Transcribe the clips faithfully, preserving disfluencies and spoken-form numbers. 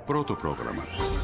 Πρώτο πρόγραμμα.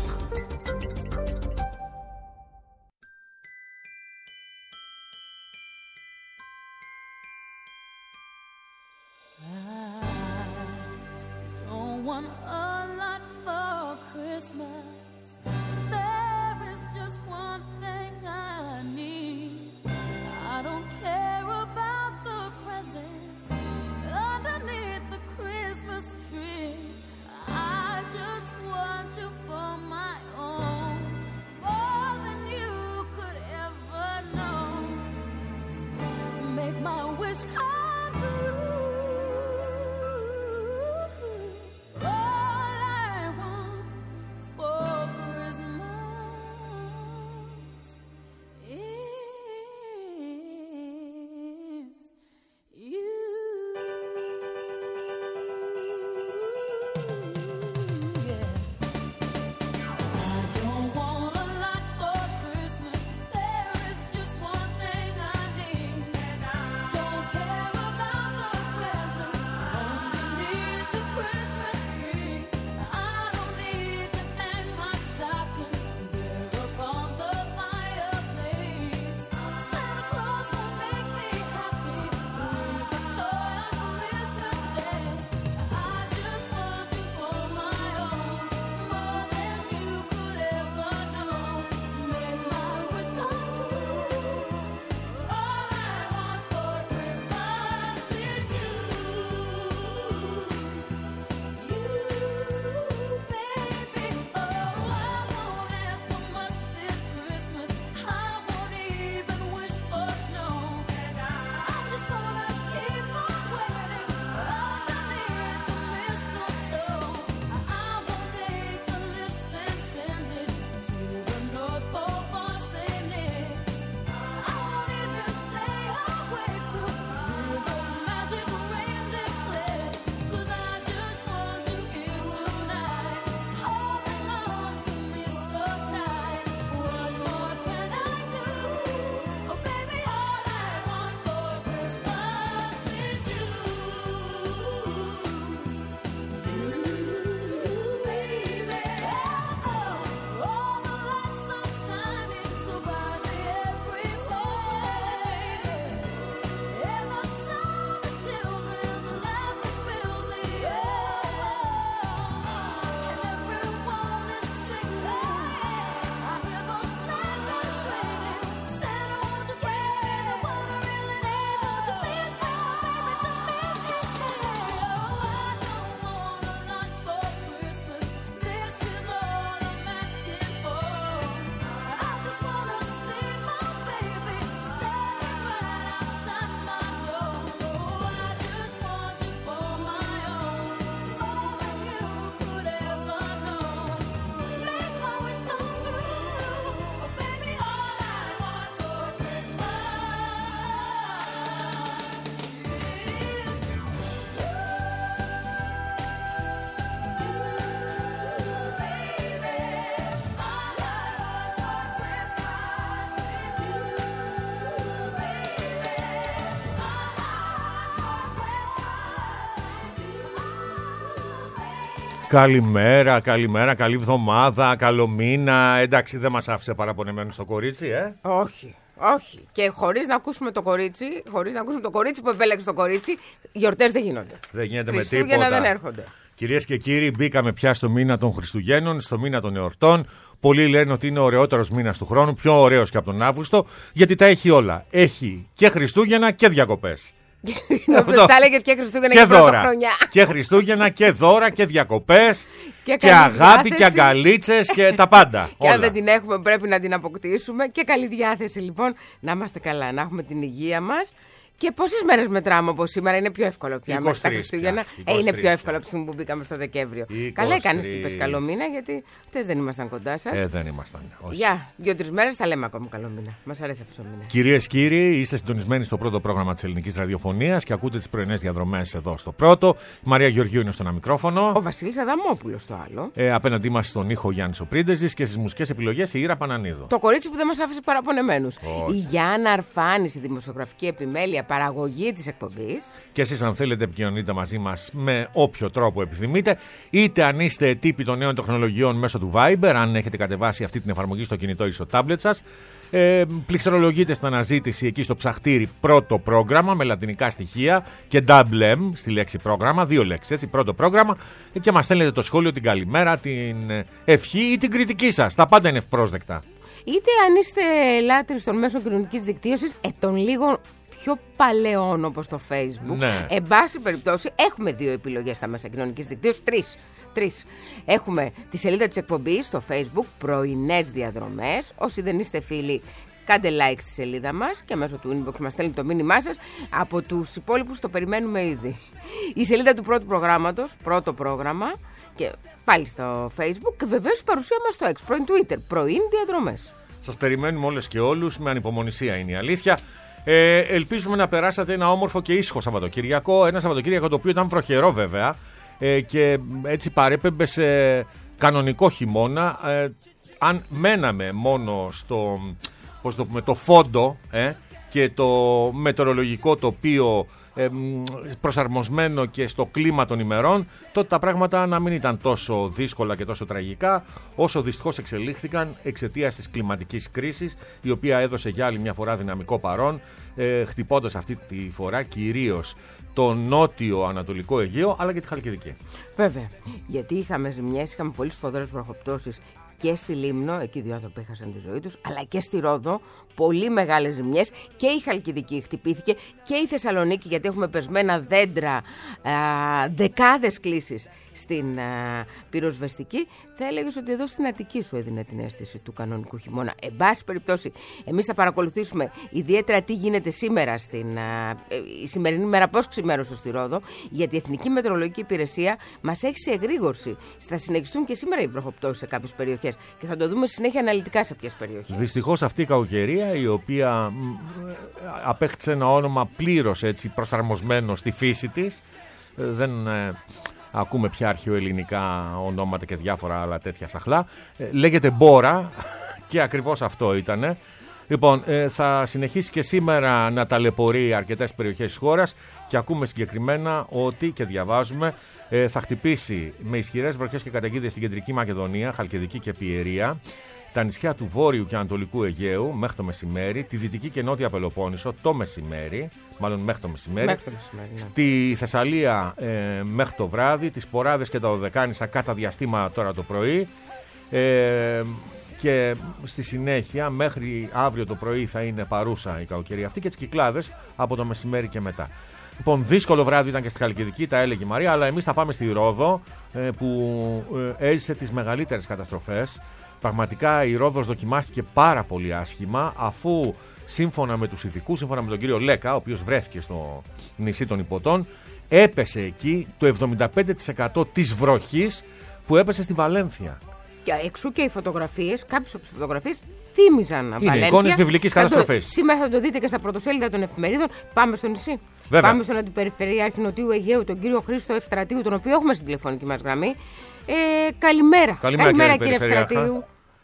Καλημέρα, καλημέρα, καλή εβδομάδα, καλό μήνα. Εντάξει, δεν μας άφησε παραπονεμένους το κορίτσι, ε. Όχι, όχι. Και χωρίς να ακούσουμε το κορίτσι, χωρίς να ακούσουμε το κορίτσι που επέλεξε το κορίτσι, γιορτές δεν γίνονται. Δεν γίνεται με τίποτα. Χριστούγεννα δεν έρχονται. Κυρίες και κύριοι, μπήκαμε πια στο μήνα των Χριστουγέννων, στο μήνα των εορτών. Πολλοί λένε ότι είναι ο ωραιότερος μήνας του χρόνου, πιο ωραίος και από τον Αύγουστο, γιατί τα έχει όλα. Έχει και Χριστούγεννα και διακοπές. Νομίζω τα έλεγες και Χριστούγεννα και, και Πρωτοχρονιά. Και Χριστούγεννα και δώρα και διακοπές και, και αγάπη διάθεση. Και αγκαλίτσες και τα πάντα. Και όλα. Αν δεν την έχουμε πρέπει να την αποκτήσουμε. Και καλή διάθεση λοιπόν, να είμαστε καλά, να έχουμε την υγεία μας. Και πόσες μέρες μετράμε από σήμερα, είναι πιο εύκολο πια με τα Χριστούγεννα. Ε, είναι πιο εύκολο από τη στιγμή που μπήκαμε στο Δεκέμβριο. Καλά έκανες και είπες καλό μήνα, γιατί χτες δεν ήμασταν κοντά σας. Ε, δεν ήμασταν. Για δύο-τρεις μέρες θα λέμε ακόμα καλό μήνα. Μας αρέσει αυτό το μήνα. Κυρίες και κύριοι, είστε συντονισμένοι στο πρώτο πρόγραμμα της Ελληνικής Ραδιοφωνίας και ακούτε τις πρωινές διαδρομές εδώ στο πρώτο. Η Μαρία Γεωργίου είναι στο ένα μικρόφωνο. Ο Βασίλης Αδαμόπουλος στο άλλο. Ε, απέναντί μας στον ήχο Γιάννης ο Πρίντεζης και στις μουσικές επιλογές η Ήρα Πανανίδου. Το κορίτσι που δεν μας άφησε παραπονεμένους. Η Γιάννα Αρφάνη, η δημοσιογραφική επιμέλεια. παραγωγή της εκπομπής. Και εσείς αν θέλετε επικοινωνείτε μαζί μας με όποιο τρόπο επιθυμείτε, είτε αν είστε τύποι των νέων τεχνολογιών μέσω του Viber, αν έχετε κατεβάσει αυτή την εφαρμογή στο κινητό ή στο τάμπλετ σας. Ε, πληκτρολογείτε στην αναζήτηση εκεί στο ψαχτήρι πρώτο πρόγραμμα με λατινικά στοιχεία και double M στη λέξη πρόγραμμα, δύο λέξεις έτσι, πρώτο πρόγραμμα, και μας στέλνετε το σχόλιο, την καλημέρα, την ευχή ή την κριτική σας. Τα πάντα είναι ευπρόσδεκτα. Είτε αν είστε λάτρεις των μέσων κοινωνικής δικτύωσης, ε, των λίγων πιο παλαιών όπως το Facebook. Ναι. Εν πάση περιπτώσει, έχουμε δύο επιλογές στα μέσα κοινωνικής δικτύωσης. Τρεις. Τρεις. Έχουμε τη σελίδα της εκπομπής στο Facebook, πρωινές διαδρομές. Όσοι δεν είστε φίλοι, κάντε like στη σελίδα μας και μέσω του inbox μας στέλνει το μήνυμά σας. Από τους υπόλοιπους το περιμένουμε ήδη. Η σελίδα του πρώτου προγράμματος, πρώτο πρόγραμμα, και πάλι στο Facebook, και βεβαίως η παρουσία μας στο X, πρώην Twitter, πρωιν διαδρομές. Σας περιμένουμε όλες και όλους με ανυπομονησία, είναι η αλήθεια. Ε, ελπίζουμε να περάσατε ένα όμορφο και ήσυχο Σαββατοκύριακο. Ένα Σαββατοκύριακο το οποίο ήταν βροχερό βέβαια ε, και έτσι παρέπεμπε σε κανονικό χειμώνα. Ε, αν μέναμε μόνο στο, πώς το πούμε, το φόντο ε, και το μετεωρολογικό τοπίο ε, προσαρμοσμένο και στο κλίμα των ημερών, τότε τα πράγματα να μην ήταν τόσο δύσκολα και τόσο τραγικά όσο δυστυχώς εξελίχθηκαν εξαιτίας της κλιματικής κρίσης, η οποία έδωσε για άλλη μια φορά δυναμικό παρόν, ε, χτυπώντας αυτή τη φορά κυρίως το νότιο ανατολικό Αιγαίο αλλά και τη Χαλκιδική. Βέβαια, γιατί είχαμε ζημιές, είχαμε πολύ σφοδρές βροχοπτώσεις και στη Λίμνο, εκεί δύο άνθρωποι έχασαν τη ζωή τους, αλλά και στη Ρόδο, πολύ μεγάλες ζημιές, και η Χαλκιδική χτυπήθηκε και η Θεσσαλονίκη, γιατί έχουμε πεσμένα δέντρα, α, δεκάδες κλήσεις στην α, πυροσβεστική. Θα έλεγες ότι εδώ στην Αττική σου έδινε την αίσθηση του κανονικού χειμώνα. Εν πάση περιπτώσει, εμείς θα παρακολουθήσουμε ιδιαίτερα τι γίνεται σήμερα, στην, α, η σημερινή μέρα πώς ξημέρωσε στη Ρόδο, γιατί η Εθνική Μετεωρολογική Υπηρεσία μας έχει σε εγρήγορση. Θα συνεχιστούν και σήμερα οι βροχοπτώσεις σε κάποιες περιοχές. Και θα το δούμε συνέχεια αναλυτικά σε ποιες περιοχές. Δυστυχώς αυτή η κακοκαιρία, η οποία απέκτησε ένα όνομα πλήρως έτσι προσαρμοσμένο στη φύση της, δεν ε, ακούμε πια αρχαιοελληνικά ονόματα και διάφορα άλλα τέτοια σαχλά, ε, λέγεται μπόρα και ακριβώς αυτό ήτανε. Λοιπόν, ε, θα συνεχίσει και σήμερα να ταλαιπωρεί αρκετές περιοχές της χώρας και ακούμε συγκεκριμένα ότι, και διαβάζουμε, ε, θα χτυπήσει με ισχυρές βροχές και καταιγίδες στην Κεντρική Μακεδονία, Χαλκιδική και Πιερία, τα νησιά του Βόρειου και Ανατολικού Αιγαίου μέχρι το μεσημέρι, τη Δυτική και Νότια Πελοπόννησο το μεσημέρι, μάλλον μέχρι το μεσημέρι, μέχρι το μεσημέρι ναι. Στη Θεσσαλία ε, μέχρι το βράδυ, τις Ποράδες και τα Δωδεκάνησα κατά διαστήματα τώρα το πρωί, ε, και στη συνέχεια μέχρι αύριο το πρωί θα είναι παρούσα η κακοκαιρία αυτή, και τις Κυκλάδες από το μεσημέρι και μετά. Λοιπόν, δύσκολο βράδυ ήταν και στη Χαλκιδική, τα έλεγε η Μαρία, αλλά εμείς θα πάμε στη Ρόδο που έζησε τις μεγαλύτερες καταστροφές. Πραγματικά η Ρόδος δοκιμάστηκε πάρα πολύ άσχημα, αφού σύμφωνα με τους ειδικούς, σύμφωνα με τον κύριο Λέκα, ο οποίος βρέθηκε στο νησί των Ιππωτών, έπεσε εκεί το εβδομήντα πέντε τοις εκατό της βροχής που έπεσε στη Βαλένθια. Και εξού και οι φωτογραφίες, κάποιες από τις φωτογραφίες θύμιζαν Βαλένθια. Είναι εικόνες βιβλικής καταστροφής. Σήμερα θα το δείτε και στα πρωτοσέλιδα των εφημερίδων. Πάμε στο νησί. Βέβαια. Πάμε στον Αντιπεριφερειάρχη Νοτιού Αιγαίου, τον κύριο Χρήστο Ευστρατείου, τον οποίο έχουμε στην τηλεφωνική μας γραμμή. Ε, καλημέρα. Καλημέρα, καλημέρα κύριε, κύριε Ευστρατείου.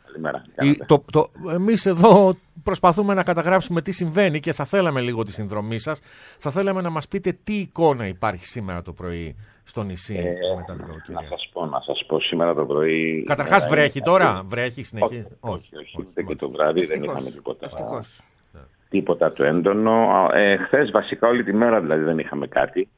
Η, το, το, εμείς εδώ προσπαθούμε να καταγράψουμε τι συμβαίνει και θα θέλαμε λίγο τη συνδρομή σας. Θα θέλαμε να μας πείτε τι εικόνα υπάρχει σήμερα το πρωί στο νησί ε, μετά την κακοκαιρία. Να σας πω, να σας πω σήμερα το πρωί... Καταρχάς ε, βρέχει ε, τώρα, βρέχει συνεχίζει. Όχι, όχι, όχι, όχι, όχι. Και το βράδυ ευτυχώς, δεν είχαμε τίποτα, ευτυχώς. τίποτα το έντονο. Ε, χθες βασικά όλη τη μέρα δηλαδή δεν είχαμε κάτι.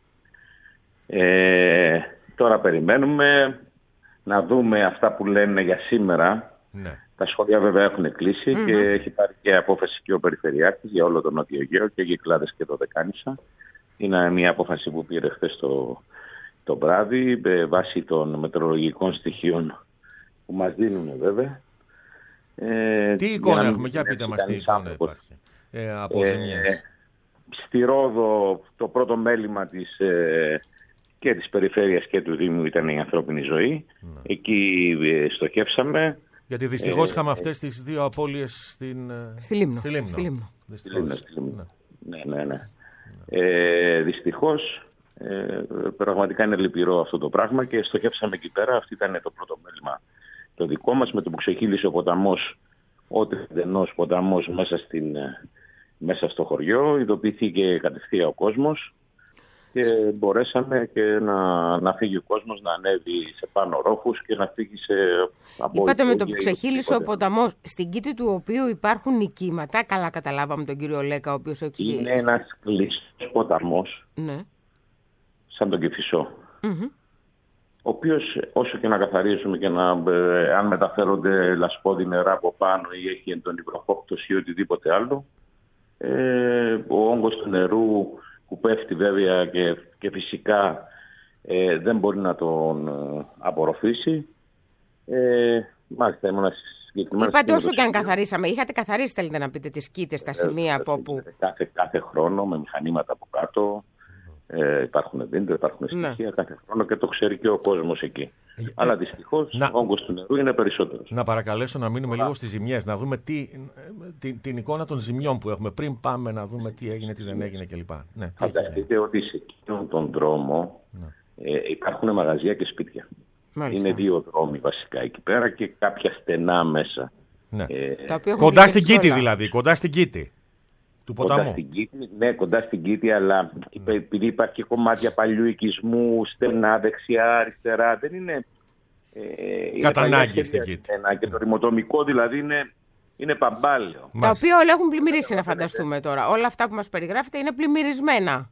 Ε, τώρα περιμένουμε να δούμε αυτά που λένε για σήμερα. Ναι. Τα σχόλια βέβαια έχουν κλείσει mm-hmm. και έχει πάρει και απόφαση και ο Περιφερειάρχης για όλο τον Νότιο Αιγαίο και Κυκλάδες και το Δωδεκάνησα. Είναι μια απόφαση που πήρε χθες το, το βράδυ με βάση των μετεωρολογικών στοιχείων που μας δίνουν βέβαια. Ε, τι εικόνα για έχουμε, για πείτε μας τι εικόνα υπάρχει. Ε, από ε, στη Ρόδο το πρώτο μέλημα της, ε, και της Περιφέρειας και του Δήμου ήταν η ανθρώπινη ζωή. Ναι. Εκεί ε, στοχεύσαμε. Γιατί δυστυχώς ε, είχαμε αυτές τις δύο απώλειες στην... Στη Λίμνο. Στη Λίμνο. Στη Λίμνο. Στη Λίμνο, στη Λίμνο. Ναι, ναι, ναι. ναι. Ε, δυστυχώς, ε, πραγματικά είναι λυπηρό αυτό το πράγμα και στοχεύσαμε εκεί πέρα. Αυτό ήταν το πρώτο μέλημα το δικό μας, με το που ξεχύλισε ο ποταμός, ό,τι εντενός ποταμός μέσα στην, μέσα στο χωριό, ειδοποιήθηκε κατευθείαν ο κόσμος και μπορέσαμε και να, να φύγει ο κόσμος, να ανέβει σε πάνω ρόφους και να φύγει σε από. Είπατε με το που ξεχύλισε ο ποταμός, στην κήτη του οποίου υπάρχουν νικήματα, καλά καταλάβαμε τον κύριο Λέκα, ο οποίος έχει... Είναι ένας κλειστός ποταμός, ναι. σαν τον Κηφισό, Mm-hmm. ο οποίος όσο και να καθαρίζουμε και να, ε, αν μεταφέρονται λασπόδι νερά από πάνω ή έχει έντονη βροχόπτωση ή οτιδήποτε άλλο, ε, ο όγκος του νερού που πέφτει βέβαια και, και φυσικά ε, δεν μπορεί να τον ε, απορροφήσει. Ε, μάλιστα, ήμουν συγκεκριμένα. Είπατε όσο και αν καθαρίσαμε. Είχατε καθαρίσει, θέλετε να πείτε, τις κήτες στα σημεία από όπου. Κάθε, κάθε χρόνο με μηχανήματα από κάτω. Ε, υπάρχουν βίντεο, υπάρχουν στοιχεία ναι. κάθε χρόνο και το ξέρει και ο κόσμος εκεί. Ε, Αλλά δυστυχώς να... ο όγκος του νερού είναι περισσότερος. Να παρακαλέσω να μείνουμε Λά. λίγο στις ζημιές, να δούμε τι, την, την εικόνα των ζημιών που έχουμε πριν πάμε να δούμε τι έγινε, τι δεν έγινε κλπ. Ναι, φανταστείτε ότι σε εκείνον τον δρόμο ναι. ε, υπάρχουν μαγαζιά και σπίτια. Μάλιστα. Είναι δύο δρόμοι βασικά εκεί πέρα και κάποια στενά μέσα. Ναι. Ε, κοντά στην Κήτη δηλαδή, κοντά στην Κήτη. Κοντά στην Κήτη, ναι, κοντά στην Κήτη, αλλά mm. επειδή υπάρχει και κομμάτια παλιού οικισμού, στενά, δεξιά, αριστερά, δεν είναι. Ε, Κατά ανάγκη στην Κήτη. Και το ρημοτομικό δηλαδή είναι, είναι παμπάλαιο. Τα οποία όλα έχουν πλημμυρίσει, να φανταστούμε τώρα. Όλα αυτά που μας περιγράφετε είναι πλημμυρισμένα.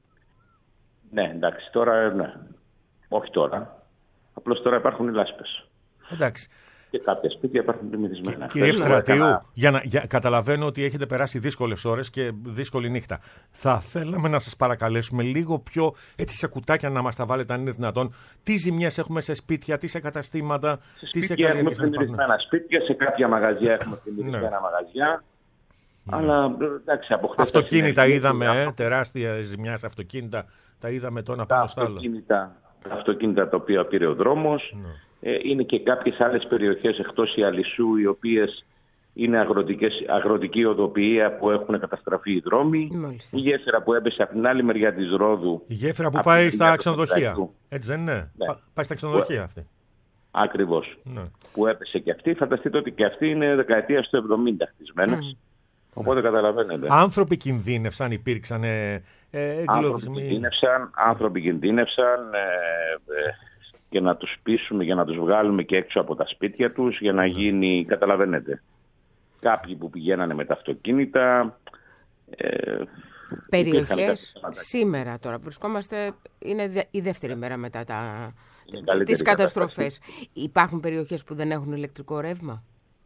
Ναι, εντάξει, τώρα ναι. Όχι τώρα. Απλώς τώρα υπάρχουν οι λάσπες. Εντάξει. Και κάποια σπίτια υπάρχουν πλημμυρισμένα. Κύριε Ευστρατείου, έκανα... για να, για, καταλαβαίνω ότι έχετε περάσει δύσκολες ώρες και δύσκολη νύχτα. Θα θέλαμε να σας παρακαλέσουμε λίγο πιο έτσι σε κουτάκια να μας τα βάλετε, αν είναι δυνατόν. Τι ζημιές έχουμε σε σπίτια, τι σε καταστήματα, σε τι σπίτια σε έχουμε πλημμυρισμένα σπίτια, σε κάποια μαγαζιά έχουμε πλημμυρισμένα ναι. μαγαζιά. Ναι. Αλλά εντάξει, από χθες. Αυτοκίνητα είδαμε, ε, τεράστια ζημιά σε αυτοκίνητα. Τα είδαμε το ένα πάνω στο άλλο. Τα αυτοκίνητα τα οποία πήρε ο δρόμος. Ναι. Είναι και κάποιες άλλες περιοχές εκτός Ιαλισσού, οι οποίες είναι αγροτικές, αγροτική οδοποιία που έχουν καταστραφεί οι δρόμοι. Μάλιστα. Η γέφυρα που έπεσε από την άλλη μεριά της Ρόδου. Η γέφυρα που πάει στα ξενοδοχεία. Έτσι δεν είναι. Ναι. Πάει στα ξενοδοχεία αυτή. Ακριβώς. Ναι. Που έπεσε και αυτή. Φανταστείτε ότι και αυτή είναι δεκαετία του εβδομήντα χτισμένες. Mm. Οπότε ναι. καταλαβαίνετε. Άνθρωποι κινδύνευσαν, υπήρξαν ε, ε, άνθρωποι κινδύνευσαν, άνθρωποι κινδύνευσαν ε, ε, και να τους πείσουμε, για να τους βγάλουμε και έξω από τα σπίτια τους, για να γίνει, καταλαβαίνετε, κάποιοι που πηγαίνανε με τα αυτοκίνητα. Ε, Περιοχές σήμερα τώρα, βρισκόμαστε, είναι η δεύτερη μέρα μετά τα, τις καταστροφές. Υπάρχουν περιοχές που δεν έχουν ηλεκτρικό ρεύμα.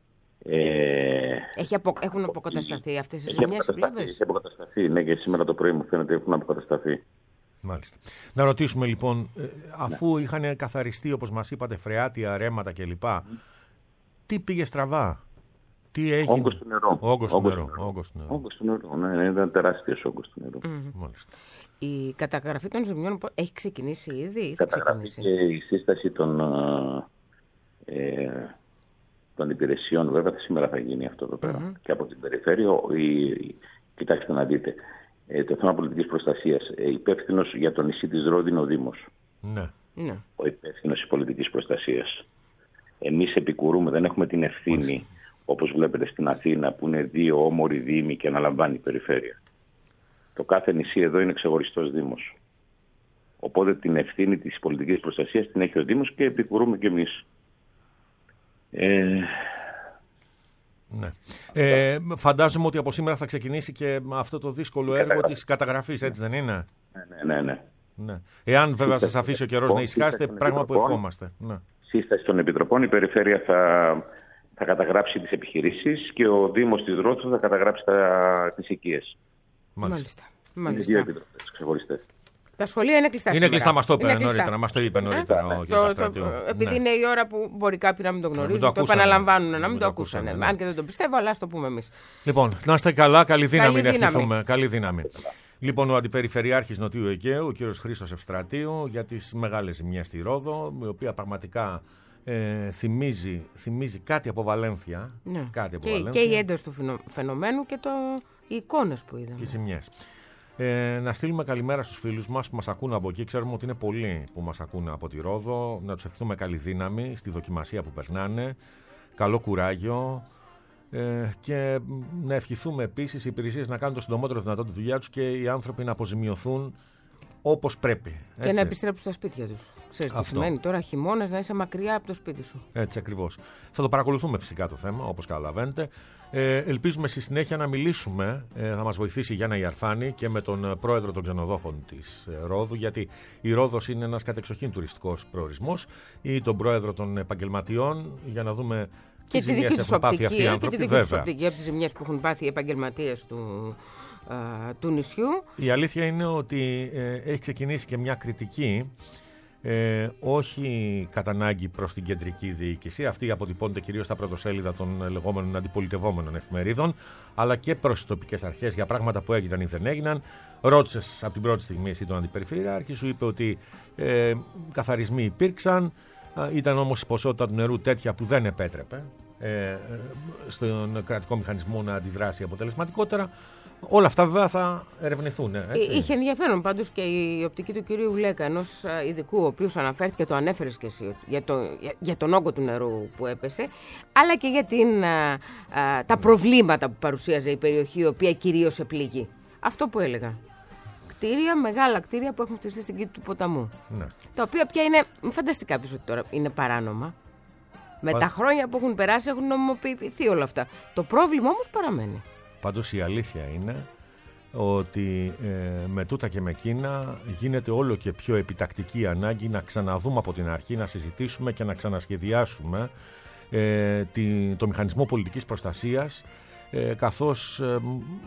Ε, Έχει απο, έχουν αποκατασταθεί αυτές οι ζημιές οι βλάβες? Έχει αποκατασταθεί, ναι, και σήμερα το πρωί μου φαίνεται ότι έχουν αποκατασταθεί. Μάλιστα. Να ρωτήσουμε λοιπόν, αφού ναι. είχαν καθαριστεί όπως μας είπατε φρεάτια, ρέματα κλπ. Mm. Τι πήγε στραβά, τι έγινε? Όγκος του νερού. Όγκος του νερού. Όγκος του νερού. Όγκος του νερού, ναι, ήταν τεράστιος όγκος του νερού. Mm. Μάλιστα. Η καταγραφή των ζημιών έχει ξεκινήσει ήδη ή θα ξεκινήσει? Και η σύσταση των, ε, των υπηρεσιών βέβαια σήμερα θα γίνει αυτό εδώ πέρα. Mm-hmm. Και από την περιφέρεια, η, η, κοιτάξτε να δείτε, Ε, το θέμα πολιτικής προστασίας. Ε, υπεύθυνος για το νησί της Ρόδου είναι ο Δήμος. Ναι. Ναι. Ο υπεύθυνος της πολιτικής προστασίας. Εμείς επικουρούμε, δεν έχουμε την ευθύνη, Μάλιστα. όπως βλέπετε στην Αθήνα, που είναι δύο όμοροι δήμοι και αναλαμβάνει η περιφέρεια. Το κάθε νησί εδώ είναι ξεχωριστός δήμος. Οπότε την ευθύνη της πολιτικής προστασίας την έχει ο Δήμος και επικουρούμε κι εμείς. Ε... Ναι. Ε, φαντάζομαι ότι από σήμερα θα ξεκινήσει και αυτό το δύσκολο έργο της καταγραφής, έτσι δεν είναι? Ναι, ναι, ναι. ναι. Εάν βέβαια σας αφήσει ο καιρός να ησυχάσετε, πράγμα που ευχόμαστε. Ναι. Σύσταση των Επιτροπών, η Περιφέρεια θα, θα καταγράψει τις επιχειρήσεις και ο Δήμος της Ρόδου θα καταγράψει τα, τις οικίες. Μάλιστα. Μάλιστα. Οι δύο επιτροπές ξεχωριστές. Τα σχολεία είναι κλειστά. Είναι κλειστά, μας το είπε νωρίτερα. Μας το είπε νωρίτερα ο κ. Ευστρατείου. Επειδή είναι η ώρα που μπορεί κάποιοι να μην το γνωρίζουν, το, το επαναλαμβάνουν, να μην το ακούσανε. Αν και δεν το πιστεύω, αλλά ας το πούμε εμείς. Λοιπόν, να είστε καλά, καλή δύναμη να ευχηθούμε. Καλή δύναμη. Λοιπόν, ο Αντιπεριφερειάρχης Νοτιού Αιγαίου, ο κ. Χρήστος Ευστρατείου, για τις μεγάλες ζημιές στη Ρόδο, η οποία πραγματικά ε, θυμίζει, θυμίζει κάτι από Βαλένθια. Ναι. Κάτι από και, Βαλένθια. Και η ένταση του φαινομένου και το, οι εικόνες που είδαμε. Και οι ζημιές. Ε, να στείλουμε καλημέρα στους φίλους μας που μας ακούν από εκεί. Ξέρουμε ότι είναι πολλοί που μας ακούν από τη Ρόδο. Να τους ευχηθούμε καλή δύναμη στη δοκιμασία που περνάνε. Καλό κουράγιο. Ε, και να ευχηθούμε επίσης οι υπηρεσίες να κάνουν το συντομότερο δυνατό τη δουλειά τους και οι άνθρωποι να αποζημιωθούν όπως πρέπει. Έτσι. Και να επιστρέψουν στα σπίτια τους. Ξέρεις τι σημαίνει τώρα χειμώνας να είσαι μακριά από το σπίτι σου. Έτσι ακριβώς. Θα το παρακολουθούμε φυσικά το θέμα, όπως καταλαβαίνετε. Ε, ελπίζουμε στη συνέχεια να μιλήσουμε, ε, θα μας βοηθήσει η Γιάννα Ιαρφάνη και με τον πρόεδρο των ξενοδόχων της ε, Ρόδου, γιατί η Ρόδος είναι ένας κατεξοχήν τουριστικός προορισμός, ή τον πρόεδρο των επαγγελματιών, για να δούμε και τι ζημιές έχουν πάθει αυτοί οι άνθρωποι. Και τη δική τους οπτική από τις ζημιές που έχουν πάθει οι επαγγελματίες του, α, του νησιού. Η αλήθεια είναι ότι ε, έχει ξεκινήσει και μια κριτική, ε, όχι κατά ανάγκη προς την κεντρική διοίκηση, αυτή αποτυπώνεται κυρίως στα πρωτοσέλιδα των λεγόμενων αντιπολιτευόμενων εφημερίδων, αλλά και προς τις τοπικές αρχές για πράγματα που έγιναν ή δεν έγιναν. Ρώτησες από την πρώτη στιγμή εσύ τον αντιπεριφερειάρχη, σου είπε ότι ε, καθαρισμοί υπήρξαν, ήταν όμως η ποσότητα του νερού τέτοια που δεν επέτρεπε ε, στον κρατικό μηχανισμό να αντιδράσει αποτελεσματικότερα. Όλα αυτά βέβαια θα ερευνηθούν. Έτσι. Είχε ενδιαφέρον πάντως και η οπτική του κυρίου Λέκα, ενός ειδικού, ο οποίος αναφέρθηκε, το ανέφερες και εσύ, για, το, για, για τον όγκο του νερού που έπεσε, αλλά και για την, α, α, τα προβλήματα που παρουσίαζε η περιοχή, η οποία κυρίως επλήγει. Αυτό που έλεγα. Κτίρια, μεγάλα κτίρια που έχουν χτιστεί στην κήτη του ποταμού. Ναι. Τα οποία πια είναι, μην φανταστεί κάποιος ότι τώρα είναι παράνομα. Με Πα... τα χρόνια που έχουν περάσει έχουν νομιμοποιηθεί όλα αυτά. Το πρόβλημα όμως παραμένει. Πάντως η αλήθεια είναι ότι ε, με τούτα και με εκείνα γίνεται όλο και πιο επιτακτική ανάγκη να ξαναδούμε από την αρχή, να συζητήσουμε και να ξανασχεδιάσουμε ε, τη, το μηχανισμό πολιτικής προστασίας, ε, καθώς ε,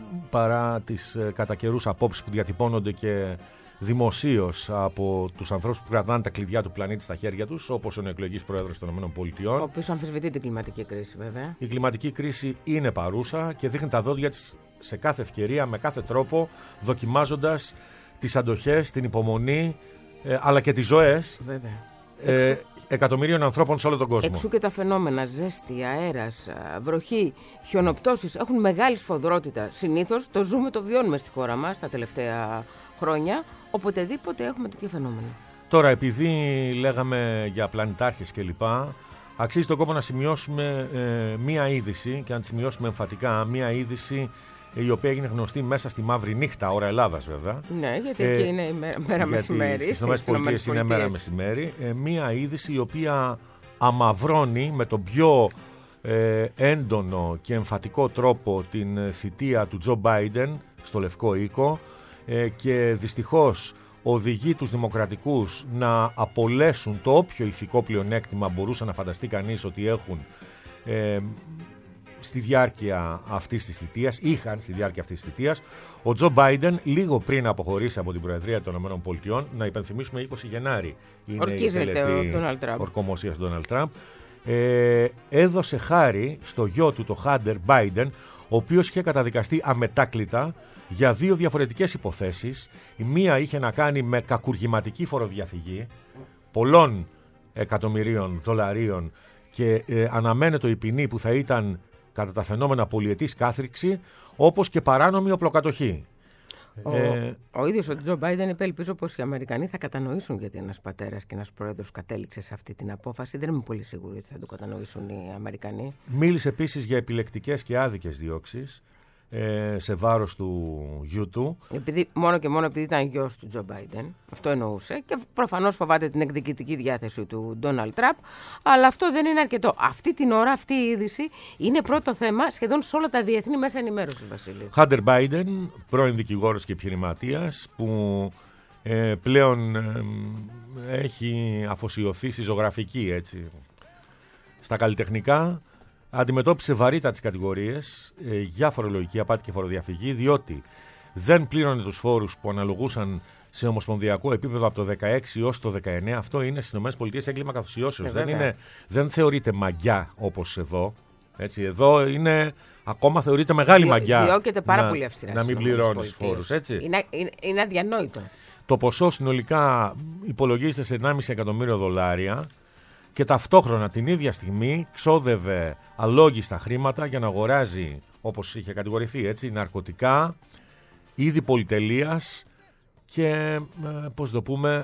παρά τις ε, κατά καιρούς απόψεις που διατυπώνονται και δημοσίως από τους ανθρώπους που κρατάνε τα κλειδιά του πλανήτη στα χέρια τους, όπως ο εκλογής πρόεδρος των ΗΠΑ. Ο οποίος αμφισβητεί την κλιματική κρίση, βέβαια. Η κλιματική κρίση είναι παρούσα και δείχνει τα δόντια της σε κάθε ευκαιρία, με κάθε τρόπο, δοκιμάζοντας τις αντοχές, την υπομονή, ε, αλλά και τις ζωές ε, εκατομμυρίων ανθρώπων σε όλο τον κόσμο. Εξού και τα φαινόμενα ζέστη, αέρας, βροχή, χιονοπτώσεις έχουν μεγάλη σφοδρότητα. Συνήθως το ζούμε, το βιώνουμε στη χώρα μας τα τελευταία χρόνια. Οποτεδήποτε έχουμε τέτοια φαινόμενα. Τώρα, επειδή λέγαμε για πλανητάρχες κλπ., αξίζει τον κόπο να σημειώσουμε ε, μία είδηση και να τη σημειώσουμε εμφατικά. Μία είδηση η οποία έγινε γνωστή μέσα στη μαύρη νύχτα, ώρα Ελλάδας βέβαια. Ναι, γιατί ε, εκεί είναι η μέρα, μέρα μεσημέρι. Στις ΗΠΑ είναι μέρα μεσημέρι. Ε, μία είδηση η οποία αμαυρώνει με τον πιο ε, έντονο και εμφατικό τρόπο την θητεία του Τζο Μπάιντεν στο Λευκό Οίκο. Και δυστυχώς οδηγεί τους δημοκρατικούς να απολέσουν το όποιο ηθικό πλεονέκτημα μπορούσε να φανταστεί κανείς ότι έχουν ε, στη διάρκεια αυτής της θητείας, είχαν στη διάρκεια αυτής της θητείας. Ο Τζο Μπάιντεν, λίγο πριν αποχωρήσει από την Προεδρία των ΗΠΑ, να υπενθυμίσουμε είκοσι Γενάρη είναι ορκίζεται η τελετή ορκομοσίας του Ντόναλντ Τραμπ, ε, έδωσε χάρη στο γιο του, το Χάντερ Μπάιντεν, ο οποίος είχε καταδικαστεί αμετάκλητα για δύο διαφορετικές υποθέσεις. Η μία είχε να κάνει με κακουργηματική φοροδιαφυγή πολλών εκατομμυρίων δολαρίων και ε, αναμένεται η ποινή που θα ήταν κατά τα φαινόμενα πολυετής κάθριξη, όπως και παράνομη οπλοκατοχή. Ο, ε, ο ίδιος ο Τζο Μπάιντεν είπε, ελπίζω πως οι Αμερικανοί θα κατανοήσουν γιατί ένας πατέρας και ένας πρόεδρος κατέληξε σε αυτή την απόφαση. Δεν είμαι πολύ σίγουρη ότι θα το κατανοήσουν οι Αμερικανοί. Μίλησε επίσης για επιλεκτικές και άδικες διώξεις ε, σε βάρος του γιού του. Επειδή, μόνο και μόνο επειδή ήταν γιος του Τζο Μπάιντεν, αυτό εννοούσε, και προφανώς φοβάται την εκδικητική διάθεση του Ντόναλντ Τραμπ, αλλά αυτό δεν είναι αρκετό. Αυτή την ώρα, αυτή η είδηση είναι πρώτο θέμα σχεδόν σε όλα τα διεθνή μέσα ενημέρωσης, Βασίλη. Χάντερ Μπάιντεν, πρώην δικηγόρος και επιχειρηματίας, που ε, πλέον ε, έχει αφοσιωθεί στη ζωγραφική, έτσι, στα καλλιτεχνικά. Αντιμετώπισε βαρύτατες κατηγορίες ε, για φορολογική απάτη και φοροδιαφυγή, διότι δεν πλήρωνε τους φόρους που αναλογούσαν σε ομοσπονδιακό επίπεδο από το δεκαέξι έως το δεκαεννέα. Αυτό είναι στις ΗΠΑ έγκλημα καθοσιώσεως. Ε, δεν, είναι, δεν θεωρείται μαγιά όπως εδώ. Έτσι, εδώ είναι, ακόμα θεωρείται μεγάλη Διο, μαγιά διώκεται πάρα να, πολύ αυστηρά να μην πληρώνεις φόρους. Έτσι. Είναι, είναι, είναι αδιανόητο. Το ποσό συνολικά υπολογίζεται σε ενάμιση εκατομμύριο δολάρια. Και ταυτόχρονα την ίδια στιγμή ξόδευε αλόγιστα χρήματα για να αγοράζει, όπως είχε κατηγορηθεί, έτσι, ναρκωτικά, είδη πολυτελείας και, ε, πώς το πούμε,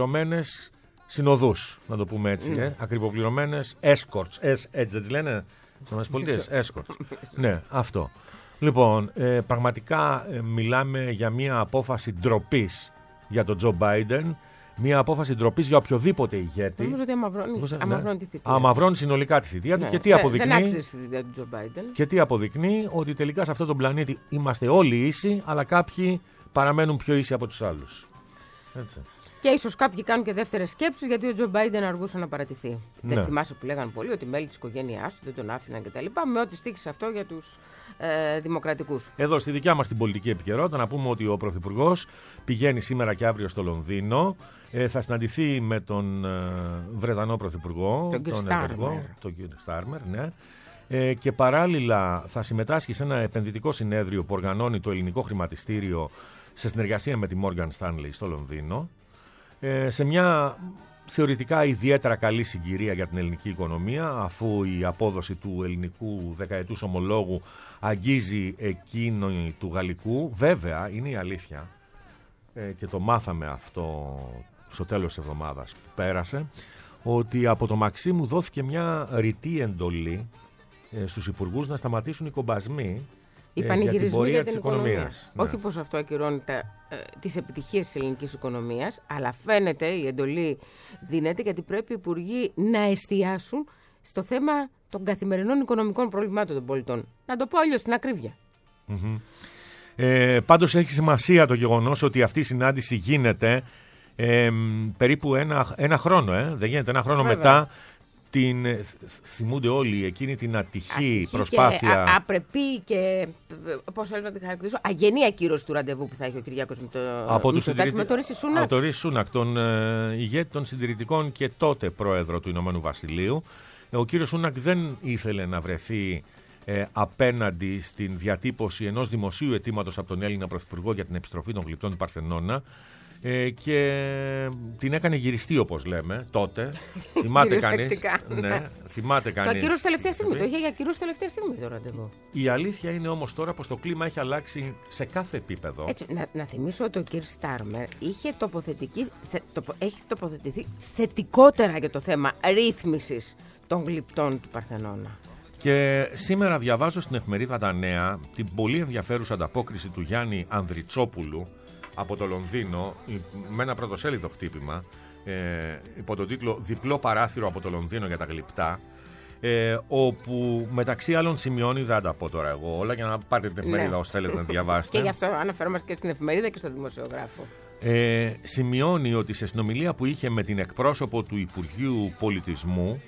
ακριβοπληρωμένες συνοδούς, να το πούμε έτσι, ναι. ε, ακριβοπληρωμένες escorts, έτσι δεν τις λένε, Στις ΗΠΑ, escorts. Ναι, αυτό. Λοιπόν, ε, πραγματικά ε, μιλάμε για μια απόφαση ντροπής για τον Τζο Μπάιντεν. Μια απόφαση ντροπής για οποιοδήποτε ηγέτη. Νομίζω ότι αμαυρώνει, ναι. αμαυρώνει τη θητεία. Αμαυρώνει συνολικά τη θητεία του. Ναι. Και τι αποδεικνύει. Δεν άξιζε τη θητεία του Τζο Μπάιντεν. Και τι αποδεικνύει, ότι τελικά σε αυτόν τον πλανήτη είμαστε όλοι ίσοι, αλλά κάποιοι παραμένουν πιο ίσοι από τους άλλους. Έτσι. Και ίσως κάποιοι κάνουν και δεύτερες σκέψεις, γιατί ο Τζο Μπάιντεν αργούσε να παραιτηθεί. Ναι. Δεν θυμάσαι που λέγανε πολλοί ότι μέλη της οικογένειάς του δεν τον άφηναν κτλ. Με ό,τι στήχησε αυτό για τους ε, δημοκρατικούς. Εδώ στη δικιά μας την πολιτική επικαιρότητα να πούμε ότι ο Πρωθυπουργός πηγαίνει σήμερα και αύριο στο Λονδίνο. Ε, θα συναντηθεί με τον ε, Βρετανό Πρωθυπουργό, τον, τον Στάρμερ. Τον κύριο Στάρμερ, ναι. Ε, και παράλληλα θα συμμετάσχει σε ένα επενδυτικό συνέδριο που οργανώνει το ελληνικό χρηματιστήριο σε συνεργασία με τη Morgan Stanley στο Λονδίνο. Ε, σε μια θεωρητικά ιδιαίτερα καλή συγκυρία για την ελληνική οικονομία, αφού η απόδοση του ελληνικού δεκαετούς ομολόγου αγγίζει εκείνη του γαλλικού. Βέβαια, είναι η αλήθεια, ε, και το μάθαμε αυτό στο τέλος της εβδομάδας που πέρασε, ότι από το Μαξίμου δόθηκε μια ρητή εντολή ε, στους υπουργούς να σταματήσουν οι κομπασμοί οι ε, για την πορεία για της την οικονομίας. οικονομία. Ναι. Όχι πως αυτό ακυρώνει τα, ε, τις επιτυχίες της ελληνικής οικονομίας, αλλά φαίνεται η εντολή δίνεται γιατί πρέπει οι υπουργοί να εστιάσουν στο θέμα των καθημερινών οικονομικών προβλημάτων των πολιτών. Να το πω αλλιώς, στην ακρίβεια. Mm-hmm. Ε, πάντως έχει σημασία το γεγονός ότι αυτή η συνάντηση γίνεται ε, περίπου ένα, ένα χρόνο. Ε. Δεν γίνεται ένα χρόνο. Βέβαια. Μετά την, θυμούνται όλοι εκείνη την ατυχή, ατυχή προσπάθεια. Και α, απρεπή και, πώς θέλω να την χαρακτηρίσω, αγενή ακύρωση του ραντεβού που θα έχει ο Κυριάκος με το, από με το, συντηρητι... με το Ρίση Σούνακ. Από το Ρίση Σούνακ, τον ε, ηγέτη των συντηρητικών και τότε πρόεδρο του Ηνωμένου Βασιλείου. Ο κύριος Σούνακ δεν ήθελε να βρεθεί ε, απέναντι στην διατύπωση ενός δημοσίου αιτήματος από τον Έλληνα Πρωθυπουργό για την επιστροφή των γλυπτών του Παρθενώνα. Ε, και την έκανε γυριστή, όπως λέμε, τότε. Θυμάται κανείς. Ναι, θυμάται κανείς. Το ακύρωσε τελευταία στιγμή. Το είχε ακυρώσει τελευταία στιγμή το ραντεβού. Η αλήθεια είναι όμως τώρα πως το κλίμα έχει αλλάξει σε κάθε επίπεδο. Έτσι, να, να θυμίσω ότι ο κ. Στάρμερ είχε θε, τοπο, έχει τοποθετηθεί θετικότερα για το θέμα ρύθμισης των γλυπτών του Παρθενώνα. Και σήμερα διαβάζω στην εφημερίδα Τα Νέα την πολύ ενδιαφέρουσα ανταπόκριση του Γιάννη Ανδριτσόπουλου από το Λονδίνο, με ένα πρωτοσέλιδο χτύπημα, ε, υπό τον τίτλο «Διπλό παράθυρο από το Λονδίνο για τα γλυπτά», ε, όπου μεταξύ άλλων σημειώνει, δεν τα πω τώρα εγώ όλα, για να πάρετε την εφημερίδα, ναι, όσο θέλετε να διαβάσετε. Και γι' αυτό αναφέρομαι και στην εφημερίδα και στο δημοσιογράφο. Ε, σημειώνει ότι σε συνομιλία που είχε με την εκπρόσωπο του Υπουργείου Πολιτισμού,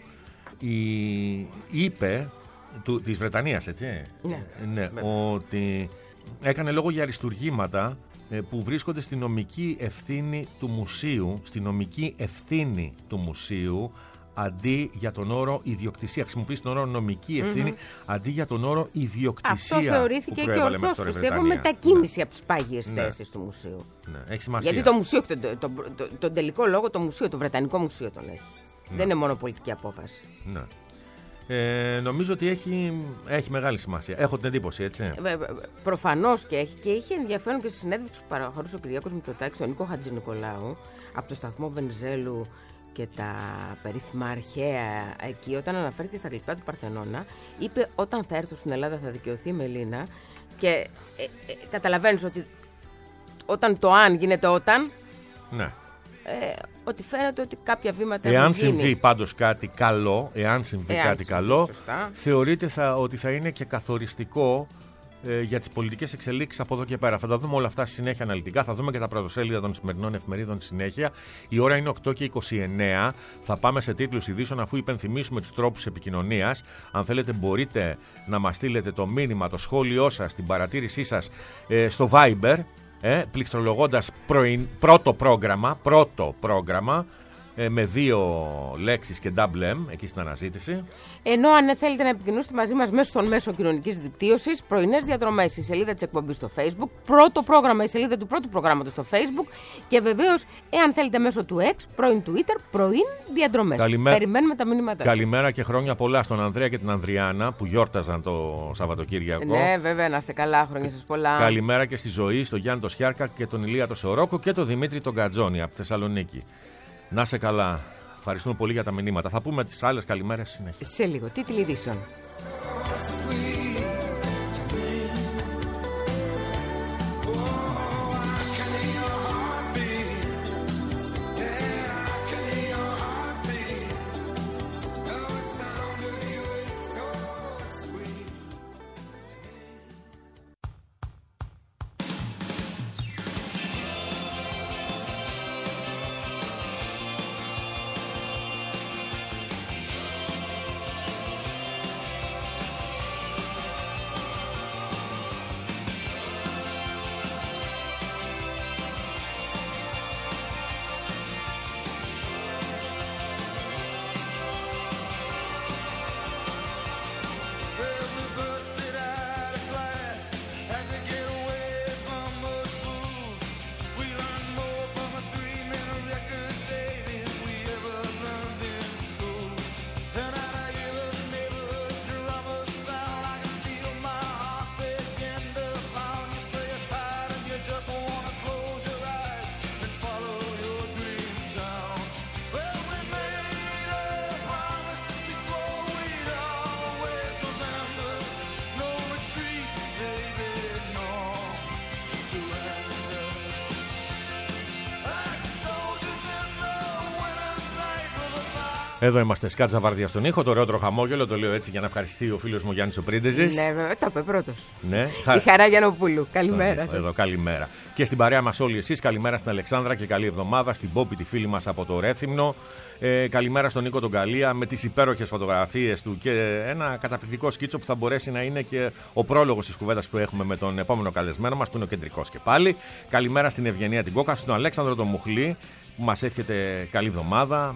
η, είπε, του, της Βρετανίας, έτσι, ναι, ναι, ότι έκανε λόγο για αριστουργήματα που βρίσκονται στη νομική ευθύνη του μουσείου, στη νομική ευθύνη του μουσείου, αντί για τον όρο ιδιοκτησία. Χρησιμοποιήσει τον όρο νομική ευθύνη, mm-hmm, αντί για τον όρο ιδιοκτησία. Αυτό θεωρήθηκε και ορθώς, πιστεύω, μετακίνηση από τις πάγιες, ναι, θέσεις του μουσείου. Ναι, έχει σημασία. Γιατί το μουσείο, τον το, το, το, το τελικό λόγο, το μουσείο, το Βρετανικό Μουσείο τον έχει. Ναι. Δεν είναι μόνο πολιτική απόφαση. Ναι. Ε, νομίζω ότι έχει, έχει μεγάλη σημασία. Έχω την εντύπωση, έτσι. Ε, προφανώς και έχει. Και είχε ενδιαφέρον και στη συνέντευξη που παραχωρούσε ο Κυριάκος Μητσοτάκης στον Νίκο Χατζηνικολάου από το σταθμό Βενιζέλου και τα περίφημα αρχαία εκεί, όταν αναφέρθηκε στα γλυπτά του Παρθενώνα, είπε: όταν θα έρθω στην Ελλάδα θα δικαιωθεί η Μελίνα. Και ε, ε, καταλαβαίνεις ότι όταν το αν γίνεται όταν. Ναι. Ε, ότι φαίνεται ότι κάποια βήματα εάν έχουν συμβεί γίνει. πάντως κάτι καλό, εάν συμβεί εάν κάτι συμβεί, καλό, σωστά, θεωρείται θα, ότι θα είναι και καθοριστικό ε, για τις πολιτικές εξελίξεις από εδώ και πέρα. Θα τα δούμε όλα αυτά στη συνέχεια αναλυτικά. Θα δούμε και τα πρωτοσέλιδα των σημερινών εφημερίδων στη συνέχεια. Η ώρα είναι οκτώ και είκοσι εννέα. Θα πάμε σε τίτλους ειδήσεων αφού υπενθυμίσουμε τους τρόπους επικοινωνίας. Αν θέλετε, μπορείτε να μας στείλετε το μήνυμα, το σχόλιο σας, την παρατήρησή σας ε, στο Viber. Ε, πληκτρολογώντας πρώτο πρόγραμμα, πρώτο πρόγραμμα ε, με δύο λέξεις και double M εκεί στην αναζήτηση. Ενώ αν θέλετε να επικοινωνήσετε μαζί μας μέσω των μέσων κοινωνικής δικτύωσης, πρωινές διαδρομές η σελίδα της εκπομπής στο Facebook, πρώτο πρόγραμμα η σελίδα του πρώτου προγράμματος στο Facebook και βεβαίως, εάν θέλετε μέσω του X, πρώην Twitter, πρωιν διαδρομές. Καλημέρα. Περιμένουμε τα μηνύματά. Καλημέρα και χρόνια πολλά στον Ανδρέα και την Ανδριάνα που γιόρταζαν το Σαββατοκύριακο. Ναι, βέβαια, να είστε καλά, χρόνια σας πολλά. Καλημέρα και στη Ζωή, στον Γιάννη το Σιάρκα και τον Ηλία το Σορόκο και τον Δημήτρη τον Κατζόνη από Θεσσαλονίκη. Να σε καλά. Ευχαριστούμε πολύ για τα μηνύματα. Θα πούμε τις άλλες καλημέρες συνέχεια. Σε λίγο. Τίτλοι ειδήσεων. Εδώ είμαστε, Σκάτζα Βάρδια στον ήχο, το ωραιότερο χαμόγελο, το λέω έτσι για να ευχαριστεί ο φίλος μου Γιάννης ο Πρίντεζης. Ναι, βέβαια, το είπε πρώτος. Ναι. Η Χαρά Γιαννοπούλου. Καλημέρα σας. Εδώ, καλημέρα. Και στην παρέα μας όλοι εσείς, καλημέρα στην Αλεξάνδρα και καλή εβδομάδα, στην Πόπη τη φίλη μας από το Ρέθυμνο. Ε, καλημέρα στον Νίκο τον Καλία με τις υπέροχες φωτογραφίες του και ένα καταπληκτικό σκίτσο που θα μπορέσει να είναι και ο πρόλογος της κουβέντας που έχουμε με τον επόμενο καλεσμένο μας που είναι ο κεντρικός και πάλι. Καλημέρα στην Ευγενία την Κόκα, στον Αλέξανδρο τον Μουχλή που μας εύχεται καλή εβδομάδα.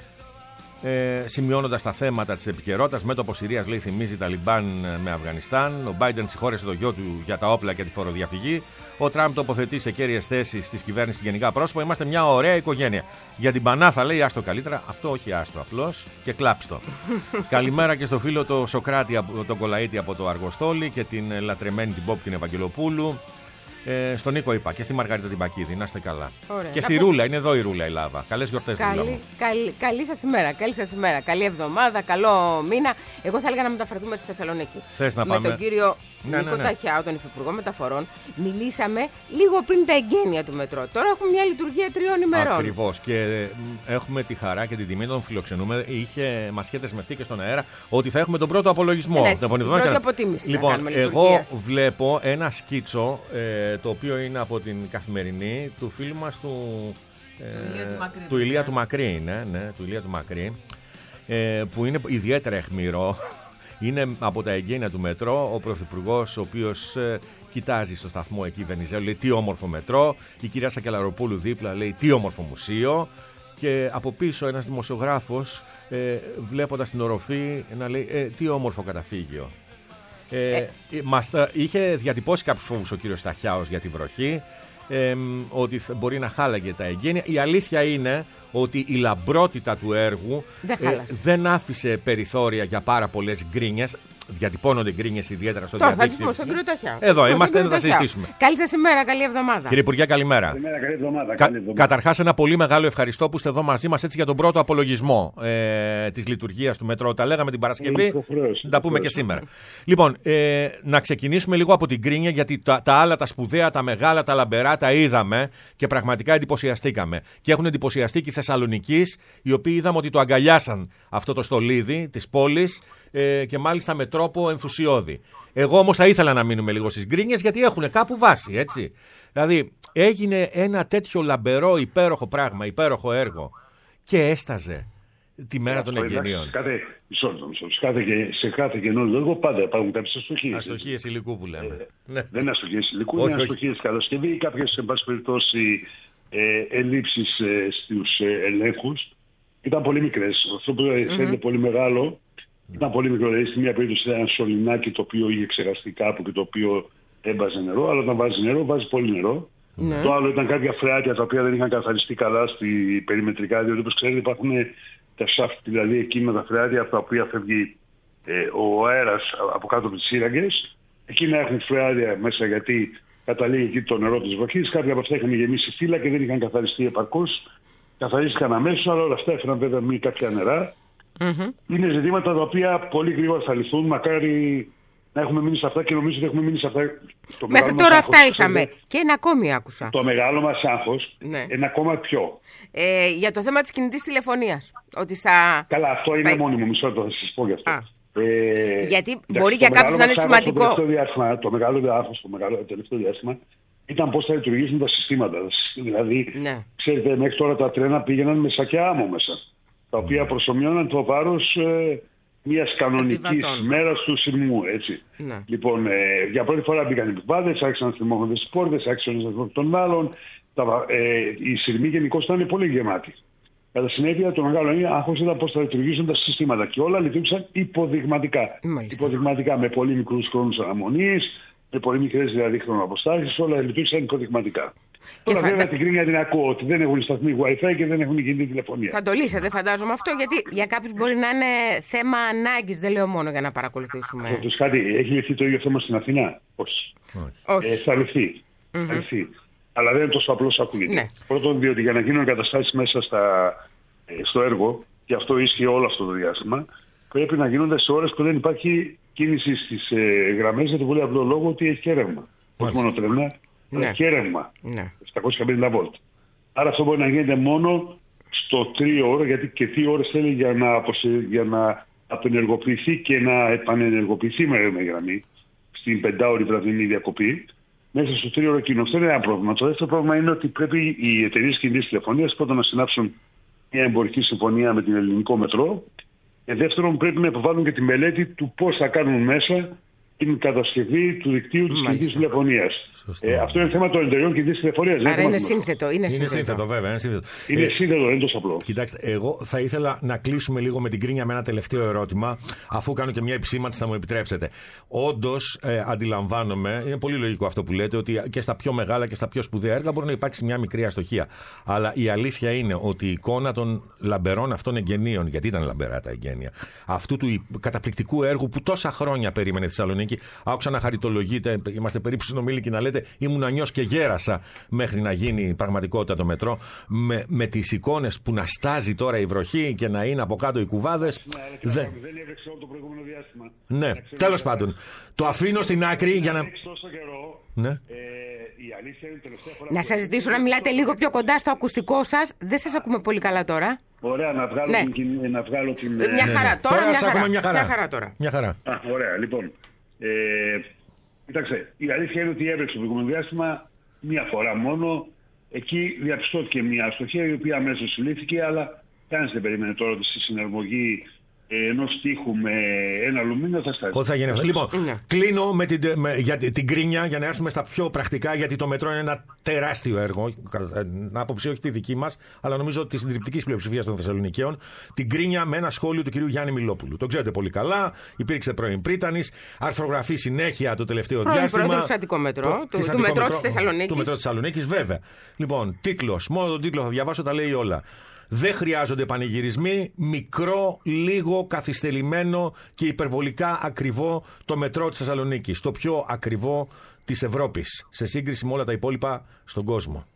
Ε, σημειώνοντας τα θέματα της επικαιρότητας, μέτωπο Συρίας λέει θυμίζει Ταλιμπάν με Αφγανιστάν. Ο Μπάιντεν συγχώρεσε το γιο του για τα όπλα και τη φοροδιαφυγή. Ο Τραμπ τοποθετεί σε κέρυες θέσεις της κυβέρνησης γενικά πρόσωπα. Είμαστε μια ωραία οικογένεια. Για την Πανάθα λέει άστο καλύτερα. Αυτό όχι άστο απλώς και κλάψτο. Καλημέρα και στο φίλο το Σοκράτη, τον Κολαΐτη από το Αργοστόλι και την λατρεμένη την Πόπ την Ευαγγελοπούλου. Ε, στον Νίκο είπα και στη Μαργαρίτα την Πακίδη, να είστε καλά. Ωραία. Και στη Ρούλα, είναι εδώ η Ρούλα η Λάβα. Καλές γιορτές, καλή, Ρούλα μου. Καλή, καλή σας ημέρα, καλή σας ημέρα. Καλή εβδομάδα, καλό μήνα. Εγώ θα έλεγα να μεταφερθούμε στη Θεσσαλονίκη. Θες να με πάμε? τον κύριο ναι, Νίκο ναι, ναι. Ταχιάου, τον Υφυπουργό Μεταφορών. Μιλήσαμε λίγο πριν τα εγγένεια του μετρό. Τώρα έχουμε μια λειτουργία τριών ημερών. Ακριβώς. Και έχουμε τη χαρά και την τιμή να τον φιλοξενούμε. Είχε, μας είχε δεσμευτεί και στον αέρα ότι θα έχουμε τον πρώτο απολογισμό. Ναι, την πρώτη αποτίμηση. Λοιπόν, εγώ βλέπω ένα σκίτσο ε, το οποίο είναι από την Καθημερινή του φίλου μας του, ε, του Ηλία του Μακρύ, ναι, ναι, του Ηλία του Μακρύ, ε, που είναι ιδιαίτερα αιχμηρό. Είναι από τα εγγένεια του μετρό, ο Πρωθυπουργός ο οποίος ε, κοιτάζει στο σταθμό εκεί Βενιζέλου, λέει τι όμορφο μετρό, η κυρία Σακελαροπούλου δίπλα λέει τι όμορφο μουσείο και από πίσω ένας δημοσιογράφος ε, βλέποντας την οροφή να λέει ε, τι όμορφο καταφύγιο. Ε, ε. Μας, είχε διατυπώσει κάποιους φόβους ο κύριος Ταχιάος για τη βροχή, ε, ότι μπορεί να χάλαγε τα εγγένεια. Η αλήθεια είναι ότι η λαμπρότητα του έργου δεν, ε, δεν άφησε περιθώρια για πάρα πολλές γκρίνιες. Διατυπώνονται γκρίνιες ιδιαίτερα στο Τώρα, διαδίκτυο. Θα τις πω στον κύριο Ταχιάου. Εδώ είμαστε να τα συζητήσουμε. Καλή σας ημέρα, καλή εβδομάδα. Κύριε Υπουργέ, καλημέρα. Καλημέρα, καλή εβδομάδα. Κα, καταρχάς, ένα πολύ μεγάλο ευχαριστώ που είστε εδώ μαζί μας έτσι για τον πρώτο απολογισμό ε, της λειτουργίας του μετρό. Τα λέγαμε την Παρασκευή, να τα πούμε και σήμερα. Λοιπόν, ε, να ξεκινήσουμε λίγο από την γκρίνια, γιατί τα, τα άλλα, τα σπουδαία, τα μεγάλα, τα λαμπερά τα είδαμε και πραγματικά εντυπωσιαστήκαμε. Και έχουν εντυπωσιαστεί και οι Θεσσαλονικείς, οι οποίοι είδαμε ότι το αγκαλιάσαν αυτό το στολίδι της πόλης. Ε, και μάλιστα με τρόπο ενθουσιώδη. Εγώ όμως θα ήθελα να μείνουμε λίγο στις γκρίνιες γιατί έχουν κάπου βάση, έτσι. Δηλαδή έγινε ένα τέτοιο λαμπερό υπέροχο πράγμα, υπέροχο έργο και έσταζε τη μέρα των εγγενείων. Κάθε, σε κάθε καινούριο έργο πάντα υπάρχουν κάποιες αστοχίες. Αστοχίες υλικού που λέμε. Ε, ναι. Δεν είναι αστοχίες υλικού, όχι, είναι αστοχίες κατασκευή ή κάποιες εν πάση περιπτώσει ε, ελλείψεις ε, στους ε, ελέγχους. Ήταν πολύ μικρές. Αυτό που mm-hmm. φαίνεται πολύ μεγάλο. Ήταν πολύ μικρό, δηλαδή στη μία περίπτωση ήταν ένα σωληνάκι το οποίο είχε ξεχαστεί κάπου και το οποίο έβαζε νερό, αλλά όταν βάζει νερό, βάζει πολύ νερό. Mm. Το άλλο ήταν κάποια φρεάτια τα οποία δεν είχαν καθαριστεί καλά στη περιμετρικά, διότι όπως ξέρετε υπάρχουν τα σάφτ, δηλαδή εκείνα τα φρεάτια από τα οποία φεύγει ε, ο αέρας από κάτω από τις σύραγγες. Εκείνα έχουν φρεάτια μέσα γιατί καταλήγει εκεί το νερό της βροχής. Κάποια από αυτά είχαν γεμίσει φύλλα και δεν είχαν καθαριστεί επαρκώς. Καθαρίστηκαν αμέσως, αλλά όλα αυτά έφεραν βέβαια μη κάποια νερά. Mm-hmm. Είναι ζητήματα τα οποία πολύ γρήγορα θα λυθούν. Μακάρι να έχουμε μείνει σε αυτά και νομίζω ότι έχουμε μείνει σε αυτά. Το μέχρι τώρα αυτά άγχος, είχαμε. Ξέρετε, και ένα ακόμη άκουσα. Το μεγάλο μας άγχος, ναι. Ένα ακόμα πιο. Ε, για το θέμα της κινητής τηλεφωνίας. Ότι στα... Καλά, αυτό στα... είναι μόνιμο, μισό λεπτό, θα σας πω γι' αυτό. Ε, Γιατί εντάξει, μπορεί για κάποιους να είναι σημαντικό. Το, διάστημα, το μεγάλο άγχος, το μεγάλο τελευταίο διάστημα, ήταν πώς θα λειτουργήσουν τα συστήματα. Δηλαδή, ναι. Ξέρετε, μέχρι τώρα τα τρένα πήγαιναν με σακιά άμμο μέσα. Τα οποία προσομοιώναν το βάρος ε, μιας κανονικής μέρας του σειρμού, έτσι. Ναι. Λοιπόν, ε, για πρώτη φορά μπήκαν οι επιβάτες, άρχισαν να θυμώνονται τις πόρτες, άρχισαν να θυμώνονται των άλλων. Τα, ε, οι σειρμοί γενικώς ήταν πολύ γεμάτοι. Κατά συνέπεια, το μεγάλο άγχος ήταν πώς θα λειτουργήσουν τα συστήματα. Και όλα λειτουργήσαν υποδειγματικά. Μάλιστα. Υποδειγματικά, με πολύ μικρούς χρόνους αναμονής, με πολύ μικρές δηλαδή χρονοαποστάσεις, όλα λειτουργήσαν υποδειγματικά. Τώρα φαντα... βέβαια την κρίνια την ακούω ότι δεν έχουν σταθμοί Wi-Fi και δεν έχουν κινητή τηλεφωνία. Θα το λύσετε, φαντάζομαι αυτό, γιατί για κάποιους μπορεί να είναι θέμα ανάγκης, δεν λέω μόνο για να παρακολουθήσουμε. Αυτό κάτι, έχει λυθεί το ίδιο θέμα στην Αθηνά? Όχι. Όχι. Ε, θα λυθεί. Mm-hmm. Θα λυθεί. Αλλά δεν είναι τόσο απλό όσο ακούγεται. Ναι. Πρώτον, διότι για να γίνουν εγκαταστάσεις μέσα στα, ε, στο έργο, και αυτό ίσχυε όλο αυτό το διάστημα, πρέπει να γίνονται σε ώρες που δεν υπάρχει κίνηση στις ε, γραμμές, για το πολύ απλό λόγο ότι έχει και ρεύμα. Όχι μόνο τρένα. Ναι. Και ρεύμα, ναι. επτακόσια πενήντα βολτ. Άρα αυτό μπορεί να γίνεται μόνο στο τρίωρο, γιατί και τι ώρες θέλει για να, αποσε... για να απενεργοποιηθεί και να επανενεργοποιηθεί με ρεύμα γραμμή στην πεντάωρη βραδινή διακοπή. Μέσα στο τρίωρο εκείνο. Αυτό είναι ένα πρόβλημα. Το δεύτερο πρόβλημα είναι ότι πρέπει οι εταιρείες κινητής τηλεφωνίας πρώτα να συνάψουν μια εμπορική συμφωνία με την Ελληνικό Μετρό. Και δεύτερον, πρέπει να υποβάλουν και τη μελέτη του πώς θα κάνουν μέσα την κατασκευή του δικτύου της κινητής τηλεφωνίας. Ε, αυτό είναι θέμα των εταιρεών κινητής τηλεφωνίας. Άρα είναι σύνθετο. Είναι, είναι σύνθετο. σύνθετο, βέβαια. Είναι σύνθετο, είναι ε, σύνθετο, δεν είναι τόσο απλό. Κοιτάξτε, εγώ θα ήθελα να κλείσουμε λίγο με την κρίνια με ένα τελευταίο ερώτημα, αφού κάνω και μια επισήμανση, θα μου επιτρέψετε. Όντως, ε, αντιλαμβάνομαι, είναι πολύ λογικό αυτό που λέτε, ότι και στα πιο μεγάλα και στα πιο σπουδαία έργα μπορεί να υπάρξει μια μικρή αστοχία. Αλλά η αλήθεια είναι ότι η εικόνα των λαμπερών αυτών εγγενείων, γιατί ήταν λαμπερά τα εγγένεια, αυτού του καταπληκτικού έργου που τόσα χρόνια περίμενε τη Θεσσαλονίκη. Άκουσα να χαριτολογείτε, είμαστε περίπου συνομίλικοι, να λέτε ήμουν νιός και γέρασα μέχρι να γίνει πραγματικότητα το μετρό. Με, με τις εικόνες που να στάζει τώρα η βροχή και να είναι από κάτω οι κουβάδες. Ναι, δεν δεν έβρεξε όλο το προηγούμενο διάστημα. Ναι, τέλος πάντων. Το αφήνω στην άκρη για να. Καιρό, ναι. ε, η αλήθεια είναι τελευταία φορά. Να σας ζητήσω να μιλάτε λίγο πιο κοντά στο ακουστικό σας. Δεν σας ακούμε πολύ καλά τώρα. Ωραία, να βγάλω ναι. την. Να βγάλω την μια χαρά. Ναι, ναι. Τώρα, τώρα μια, χαρά. Μια, χαρά. μια χαρά τώρα. Μια χαρά. Α, ωραία, λοιπόν. Ε, Κοιτάξτε, η αλήθεια είναι ότι έβρεξε το προηγούμενο διάστημα μία φορά μόνο. Εκεί διαπιστώθηκε μια αστοχία η οποία αμέσως συλλήφθηκε, αλλά κανείς δεν περίμενε τώρα ότι στη συναρμογή ενός τείχου με ένα αλουμίνιο θα σταθεί. Ό,τι θα γίνει αυτό. Λοιπόν, ναι. κλείνω με την, με, για την κρίνια για να έρθουμε στα πιο πρακτικά, γιατί το μετρό είναι ένα τεράστιο έργο. Να άποψη όχι τη δική μας, αλλά νομίζω τη συντριπτική πλειοψηφία των Θεσσαλονικαίων. Την κρίνια με ένα σχόλιο του κυρίου Γιάννη Μιλόπουλου. Το ξέρετε πολύ καλά. Υπήρξε πρώην πρίτανης. Αρθρογραφεί συνέχεια το τελευταίο πρώην διάστημα. Πρόεδρος του Αττικό Μετρό. Του, του μετρό της Θεσσαλονίκης. Του μετρό της Θεσσαλονίκης, βέβαια. Λοιπόν, τίτλος. Μόνο τον τίτλο θα διαβάσω, τα λέει όλα. Δεν χρειάζονται πανηγυρισμοί, μικρό, λίγο καθυστελημένο και υπερβολικά ακριβό το μετρό της Θεσσαλονίκης. Το πιο ακριβό της Ευρώπης, σε σύγκριση με όλα τα υπόλοιπα στον κόσμο.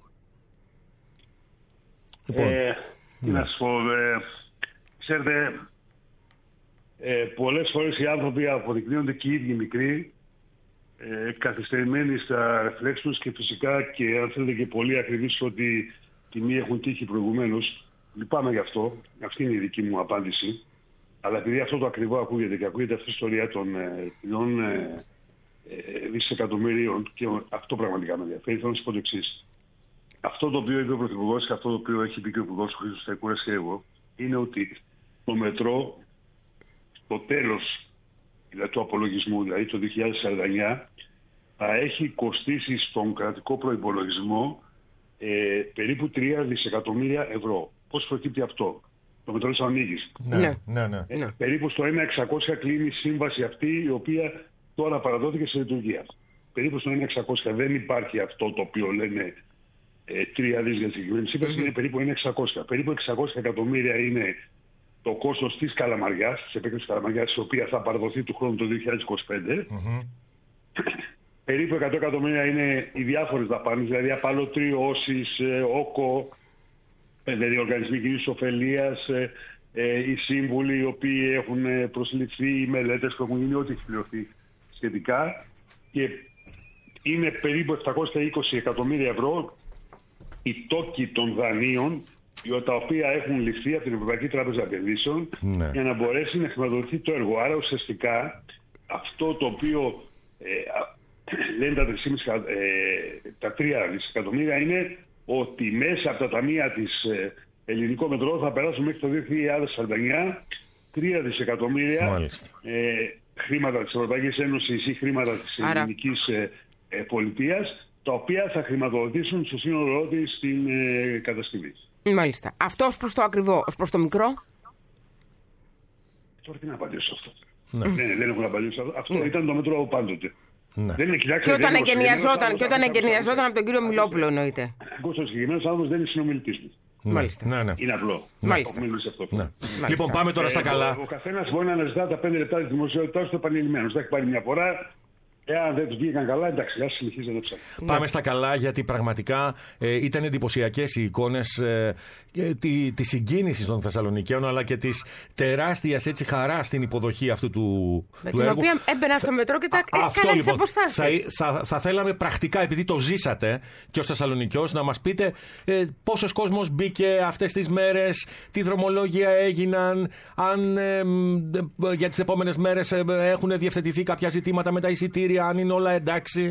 Λοιπόν, ε, ναι. Να σας πω, ε, ξέρετε, ε, πολλές φορές οι άνθρωποι αποδεικνύονται και οι ίδιοι μικροί, ε, καθυστερημένοι στα ρεφλέξ τους και φυσικά και αν θέλετε και πολύ ακριβείς ότι τιμή έχουν τύχει προηγουμένως. Λυπάμαι γι' αυτό. Αυτή είναι η δική μου απάντηση. Αλλά επειδή αυτό το ακριβό ακούγεται και ακούγεται αυτή η ιστορία των τριών ε, ε, δισεκατομμυρίων και αυτό πραγματικά με ενδιαφέρει, θέλω να σας πω το εξής. Αυτό το οποίο είπε ο Πρωθυπουργός και αυτό το οποίο έχει πει και ο Υπουργός ο Χρήστος Σταϊκούρας και εγώ είναι ότι το μετρό στο τέλος δηλαδή, του απολογισμού, δηλαδή το δύο χιλιάδες σαράντα εννιά, θα έχει κοστίσει στον κρατικό προϋπολογισμό ε, περίπου τρία δισεκατομμύρια ευρώ. Πώς προκύπτει αυτό? Το μετρό της Θεσσαλονίκης. Ναι, ναι, ναι. Ε, περίπου στο ένα εξακόσια κλείνει η σύμβαση αυτή, η οποία τώρα παραδόθηκε σε λειτουργία. Περίπου στο ένα εξακόσια δεν υπάρχει αυτό το οποίο λένε ε, τρία δις για τη συγκεκριμένη σύμβαση, mm-hmm. είναι περίπου ένα εξακόσια. Περίπου εξακόσια εκατομμύρια είναι το κόστος της Καλαμαριάς, της επέκτασης της Καλαμαριάς, η οποία θα παραδοθεί του χρόνου το δύο χιλιάδες είκοσι πέντε. Mm-hmm. Περίπου εκατό εκατομμύρια είναι οι διάφορες δαπάνες, δηλαδή απαλωτριώσεις, όκο, δηλαδή οργανισμοί κοινής ωφελίας, ε, οι σύμβουλοι οι οποίοι έχουν προσληφθεί, οι μελέτες που έχουν γίνει, ό,τι έχει πληρωθεί σχετικά, και είναι περίπου επτακόσια είκοσι εκατομμύρια ευρώ οι τόκοι των δανείων, τα οποία έχουν ληφθεί από την Ευρωπαϊκή Τράπεζα Επενδύσεων, ναι, για να μπορέσει να χρηματοδοτηθεί το έργο. Άρα ουσιαστικά αυτό το οποίο ε, λένε τα, ε, τα τρία δισεκατομμύρια είναι ότι μέσα από τα ταμεία της ε, Ελληνικό Μετρό θα περάσουν μέχρι το δύο χιλιάδες σαράντα εννιά τρία δισεκατομμύρια ε, χρήματα της Ευρωπαϊκής Ένωσης ή χρήματα της Άρα... ελληνικής ε, ε, πολιτείας, τα οποία θα χρηματοδοτήσουν στο σύνολό της την ε, κατασκευή. Μάλιστα. Αυτό ως προς το ακριβό, ως προς το μικρό. Τώρα τι να απαντήσω αυτό. Ναι. Δεν, δεν έχω να απαντήσω αυτό. Αυτό ναι. ήταν το μετρό πάντοτε. Ναι. Δεν είναι, κοιτάξτε, και όταν εγκαινιαζόταν, και όταν εγκαινιαζόταν από τον κύριο Μιλόπουλο, εννοείται. Ο συγκεκριμένος άνθρωπος δεν είναι συνομιλητής μου. Μάλιστα. Ναι, ναι. Είναι απλό. Μάλιστα. Αυτό. Ναι. Μάλιστα. Λοιπόν, πάμε τώρα στα καλά. Ε, ο ο καθένας μπορεί να αναζητά τα πέντε λεπτά της δημοσιότητάς του επανειλημμένως. Τα έχει πάρει μια φορά. Εάν δεν του βγήκαν καλά, εντάξει, ας συνεχίζει να ψάχνει. Πάμε στα καλά, γιατί πραγματικά ε, ήταν εντυπωσιακές οι εικόνες ε, τη, τη συγκίνηση των Θεσσαλονικαίων, αλλά και της τεράστιας έτσι χαράς στην υποδοχή αυτού του, με του την έργου. οποία έμπαινα στο μετρό και τα έκανα τις λοιπόν, αποστάσεις. Θα, θα, θα θέλαμε πρακτικά, επειδή το ζήσατε και ως Θεσσαλονικιός, να μας πείτε ε, πόσος κόσμος μπήκε αυτές τις μέρες, τι δρομολόγια έγιναν, αν ε, για τις επόμενες μέρες ε, έχουν διευθετηθεί κάποια ζητήματα με τα εισιτήρια, αν είναι όλα εντάξει.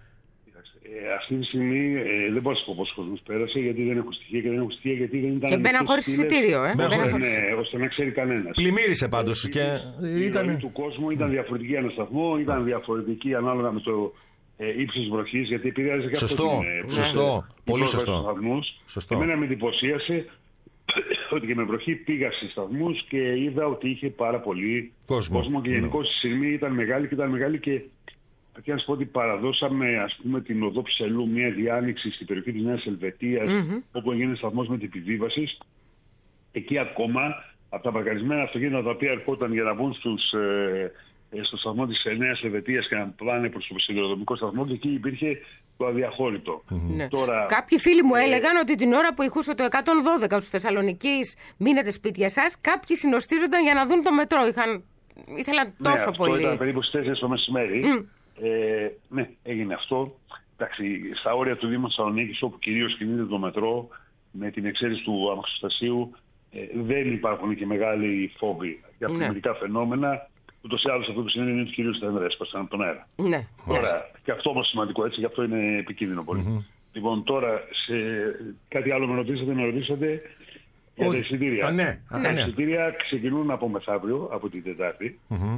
Ε, αυτή τη στιγμή ε, δεν μπορώ να σου πω πόσο κόσμος πέρασε, γιατί δεν έχω στοιχεία και δεν έχω στοιχεία γιατί δεν ήταν. Και μπαίναν χωρίς εισιτήριο, ε. Ναι, ναι, ώστε να ξέρει κανένας. Πλημμύρισε πάντως. Ε, και η ήταν... ροή του κόσμου ήταν διαφορετική ανά σταθμό, ήταν διαφορετική ανάλογα με το ε, ύψος βροχής, γιατί επηρέαζε και σωστό, αυτό. Την, σωστό, σωστό. Πολύ σωστό. σωστό. Εμένα με εντυπωσίασε ότι και με βροχή πήγα στις σταθμούς και είδα ότι είχε πάρα πολύ κόσμο, κόσμο και γενικώς η σειρμή ήταν μεγάλη και ήταν μεγάλη και. Και να σου πω ότι παραδώσαμε, ας πούμε, την οδό Ψελού, μια διάνοιξη στην περιοχή της Νέας Ελβετίας, mm-hmm. όπου έγινε σταθμός με την επιβίβαση. Εκεί ακόμα, από τα παρκαρισμένα αυτοκίνητα τα οποία ερχόταν για να βγουν στους, ε, στο σταθμό της Νέας Ελβετίας και να πάνε προς το σιδηροδρομικό σταθμό, και εκεί υπήρχε το αδιαχώρητο. Mm-hmm. Ναι. Τώρα, κάποιοι φίλοι μου ε, έλεγαν ότι την ώρα που ηχούσε το εκατόν δώδεκα στους Θεσσαλονικείς, μείνετε σπίτια σας, κάποιοι συνοστίζονταν για να δουν το μετρό. Είχαν, ήθελαν τόσο ναι, πολύ. Αυτό ήταν περίπου στις τέσσερις το μεσημέρι. Mm. Ε, ναι, έγινε αυτό. Εντάξει, στα όρια του Δήμου Θεσσαλονίκης, όπου κυρίως κινείται το μετρό, με την εξαίρεση του αμαξοστασίου, ε, δεν υπάρχουν και μεγάλοι φόβοι για πλημμυρικά ναι. φαινόμενα. Ούτως ή άλλως αυτό που συνέβη είναι ότι κυρίως δεν έσπασαν από τον αέρα. Ναι. Τώρα, και αυτό όμως σημαντικό, έτσι, γι' αυτό είναι επικίνδυνο πολύ. Mm-hmm. Λοιπόν, τώρα, σε κάτι άλλο με ρωτήσατε, με ρωτήσατε για τα εισιτήρια. Ναι. Τα εισιτήρια ξεκινούν από μεθαύριο, από την Τετάρτη. Mm-hmm.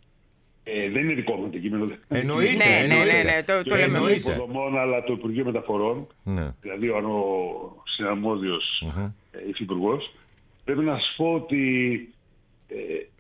Ε, δεν είναι δικό μου το κείμενο. Εννοείται, ναι, εννοείται. Ναι, ναι, ναι, το, το λέμε εμείς. Το υποδομών, αλλά το Υπουργείο Μεταφορών, ναι. δηλαδή ο συναρμόδιος uh-huh. υφυπουργός. Πρέπει να σας πω ότι ε,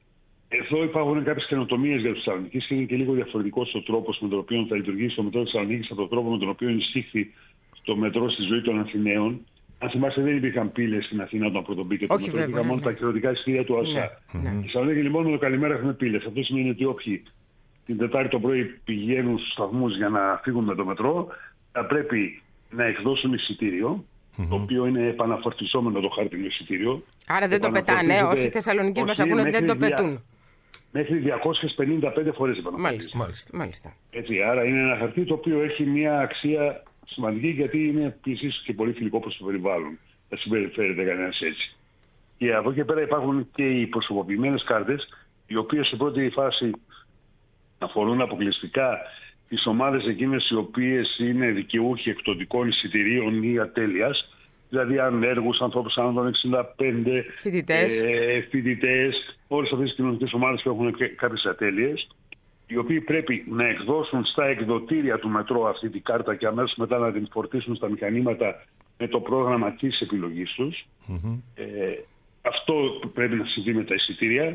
εδώ υπάρχουν κάποιες καινοτομίες για τους Θεσσαλονικείς και είναι και λίγο διαφορετικός ο τρόπος με τον οποίο θα λειτουργήσει το μετρό της Θεσσαλονίκης από τον τρόπο με τον οποίο εισήχθη το μετρό στη ζωή των Αθηναίων. Αν θυμάστε, δεν υπήρχαν πύλες στην Αθήνα όταν πρωτομπήκε το μετρό, υπήρχαν μόνο τα κυρωτικά εισιτήρια του ΟΣΑ. Στη Θεσσαλονίκη λοιπόν με το καλημέρα έχουμε πύλες. Αυτό σημαίνει ότι όποιοι την Τετάρτη το πρωί πηγαίνουν στους σταθμούς για να φύγουν με το μετρό, θα πρέπει να εκδώσουν εισιτήριο, mm-hmm. το οποίο είναι επαναφορτιζόμενο το χάρτινο εισιτήριο. Άρα δεν το πετάνε, όσοι Θεσσαλονικείς μας ακούνε δεν το πετούν. Μέχρι διακόσιες πενήντα πέντε φορές επαναφορτίζεται. Μάλιστα, μάλιστα. Έτσι, άρα είναι ένα χαρτί το οποίο έχει μια αξία σημαντική, γιατί είναι επίσης και πολύ φιλικό προς το περιβάλλον. Δεν συμπεριφέρεται κανένας έτσι. Και από εκεί πέρα υπάρχουν και οι προσωποποιημένες κάρτες, οι οποίες σε πρώτη φάση αφορούν αποκλειστικά τις ομάδες εκείνες οι οποίες είναι δικαιούχοι εκπτωτικών εισιτηρίων ή ατέλειας, δηλαδή ανέργους, ανθρώπους άνω των εξήντα πέντε, φοιτητές, ε, φοιτητές, όλες αυτές τις κοινωνικές ομάδες που έχουν κάποιες ατέλειες, οι οποίοι πρέπει να εκδώσουν στα εκδοτήρια του μετρό αυτή την κάρτα και αμέσως μετά να την φορτίσουν στα μηχανήματα με το πρόγραμμα της επιλογής τους. Mm-hmm. Ε, αυτό πρέπει να συμβεί με τα εισιτήρια.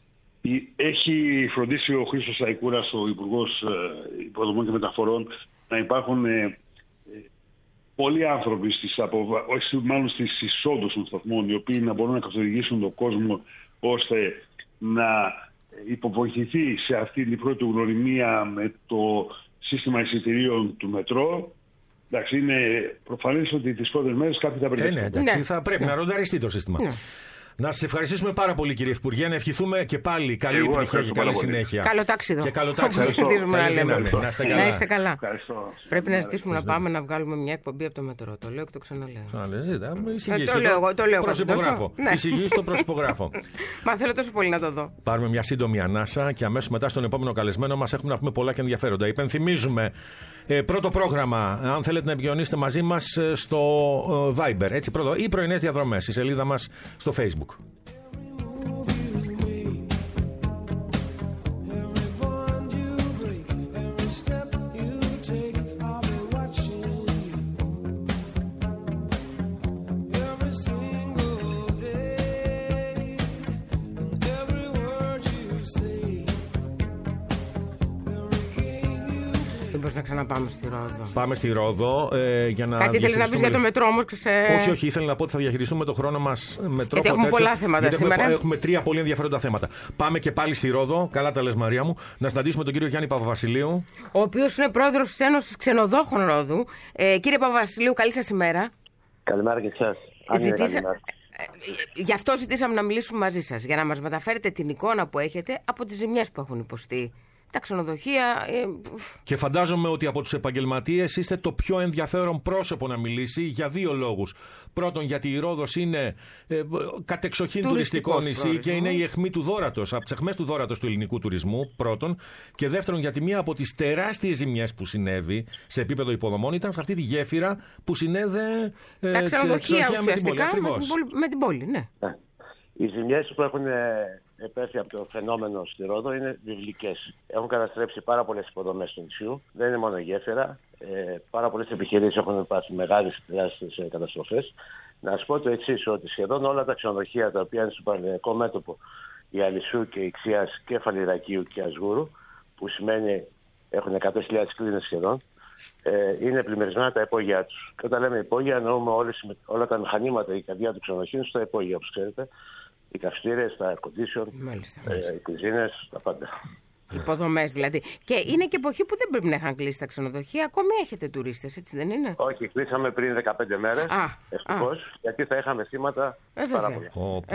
Έχει φροντίσει ο Χρήστος Σαϊκούρας, ο Υπουργός Υποδομών και Μεταφορών, να υπάρχουν ε, ε, πολλοί άνθρωποι στις, απο, όχι, μάλλον στις εισόδους των σταθμών, οι οποίοι να μπορούν να καθοδηγήσουν τον κόσμο ώστε να υποβοηθηθεί σε αυτή την πρώτη γνωριμία με το σύστημα εισιτηρίων του μετρό. Εντάξει, είναι προφανές ότι τις πρώτες μέρες κάποιοι θα πρέπει ε, ναι, εντάξει, ναι. θα πρέπει ναι. να ρονταριστεί το σύστημα. Ναι. Να σας ευχαριστήσουμε πάρα πολύ, κύριε Υπουργέ. Να ευχηθούμε και πάλι καλή Εγώ επιτυχία και καλή συνέχεια. Καλό ταξίδι. Και καλό ταξίδι. Να είστε καλά. Να είστε καλά. Ευχαριστώ. Πρέπει να ζητήσουμε να πάμε να βγάλουμε μια εκπομπή από το μετρό. Το λέω και το ξαναλέω. Το λέω εγώ, το λέω. Προσυπογράφω. Εισηγείς το προσυπογράφω. Μα θέλω τόσο πολύ να το δω. Πάρουμε μια σύντομη ανάσα και αμέσως μετά στον επόμενο καλεσμένο μας έχουμε να πούμε πολλά και ενδιαφέροντα. Υπενθυμίζουμε ε, πρώτο πρόγραμμα, αν θέλετε να επικοινωνήσετε μαζί μας στο ε, Viber, έτσι, πρώτο, ή πρωινές διαδρομές, η σελίδα μας στο Facebook. Να ξαναπάμε στη Ρόδο. Πάμε στη Ρόδο ε, για να. Κάτι θέλει να πει για το μετρό όμως και σε. Όχι, όχι, ήθελα να πω ότι θα διαχειριστούμε το χρόνο μας με τρόπο. Γιατί έχουμε τέτοιο, πολλά θέματα γιατί σήμερα. Έχουμε, έχουμε τρία πολύ ενδιαφέροντα θέματα. Πάμε και πάλι στη Ρόδο. Καλά τα λες, Μαρία μου. Να συναντήσουμε τον κύριο Γιάννη Παπαβασιλείου. Ο οποίος είναι πρόεδρος της Ένωσης Ξενοδόχων Ρόδου. Ε, κύριε Παπαβασιλείου, καλή σας ημέρα. Καλημέρα και εσάς. Ζητήσα... Γι' αυτό ζητήσαμε να μιλήσουμε μαζί σας, για να μας μεταφέρετε την εικόνα που έχετε από τις ζημιές που έχουν υποστεί τα ξενοδοχεία. Και φαντάζομαι ότι από τους επαγγελματίες είστε το πιο ενδιαφέρον πρόσωπο να μιλήσει για δύο λόγους. Πρώτον, γιατί η Ρόδος είναι ε, κατεξοχήν τουριστικό νησί προορισμό. Και είναι η αιχμή του δώρατος, από τις αιχμές του δώρατος του ελληνικού τουρισμού. Πρώτον. Και δεύτερον, γιατί μία από τις τεράστιες ζημιές που συνέβη σε επίπεδο υποδομών ήταν σε αυτή τη γέφυρα που συνέδε ε, τα ξενοδοχεία ουσιαστικά με την πόλη. Με την πόλη, με την πόλη ναι. Yeah. Οι ζημιές που έχουν επέρθει από το φαινόμενο στη Ρόδο είναι βιβλικές. Έχουν καταστρέψει πάρα πολλές υποδομές του νησιού. Δεν είναι μόνο γέφυρα. Ε, πάρα πολλές επιχειρήσεις έχουν πάθει μεγάλες τεράστιες καταστροφές. Να σας πω το εξής, ότι σχεδόν όλα τα ξενοδοχεία τα οποία είναι στο παραλιακό μέτωπο, η Αλυσού και η Ξίας και Φαλιρακίου και Ασγούρου, που σημαίνει έχουν εκατό χιλιάδες κλίνες σχεδόν, ε, είναι πλημμυρισμένα τα υπόγειά τους. Και όταν λέμε υπόγεια, εννοούμε όλες, όλα τα μηχανήματα, η καρδιά του ξενοδοχείου στο υπόγεια, όπως ξέρετε. Οι καυστήρες, τα air condition, ε, οι κουζίνες, τα πάντα. Υποδομές δηλαδή. Και είναι και εποχή που δεν πρέπει να είχαν κλείσει τα ξενοδοχεία. Ακόμη έχετε τουρίστες, έτσι δεν είναι? Όχι, κλείσαμε πριν δεκαπέντε μέρες. Ευτυχώς, γιατί θα είχαμε θύματα ε, πάρα πολλά.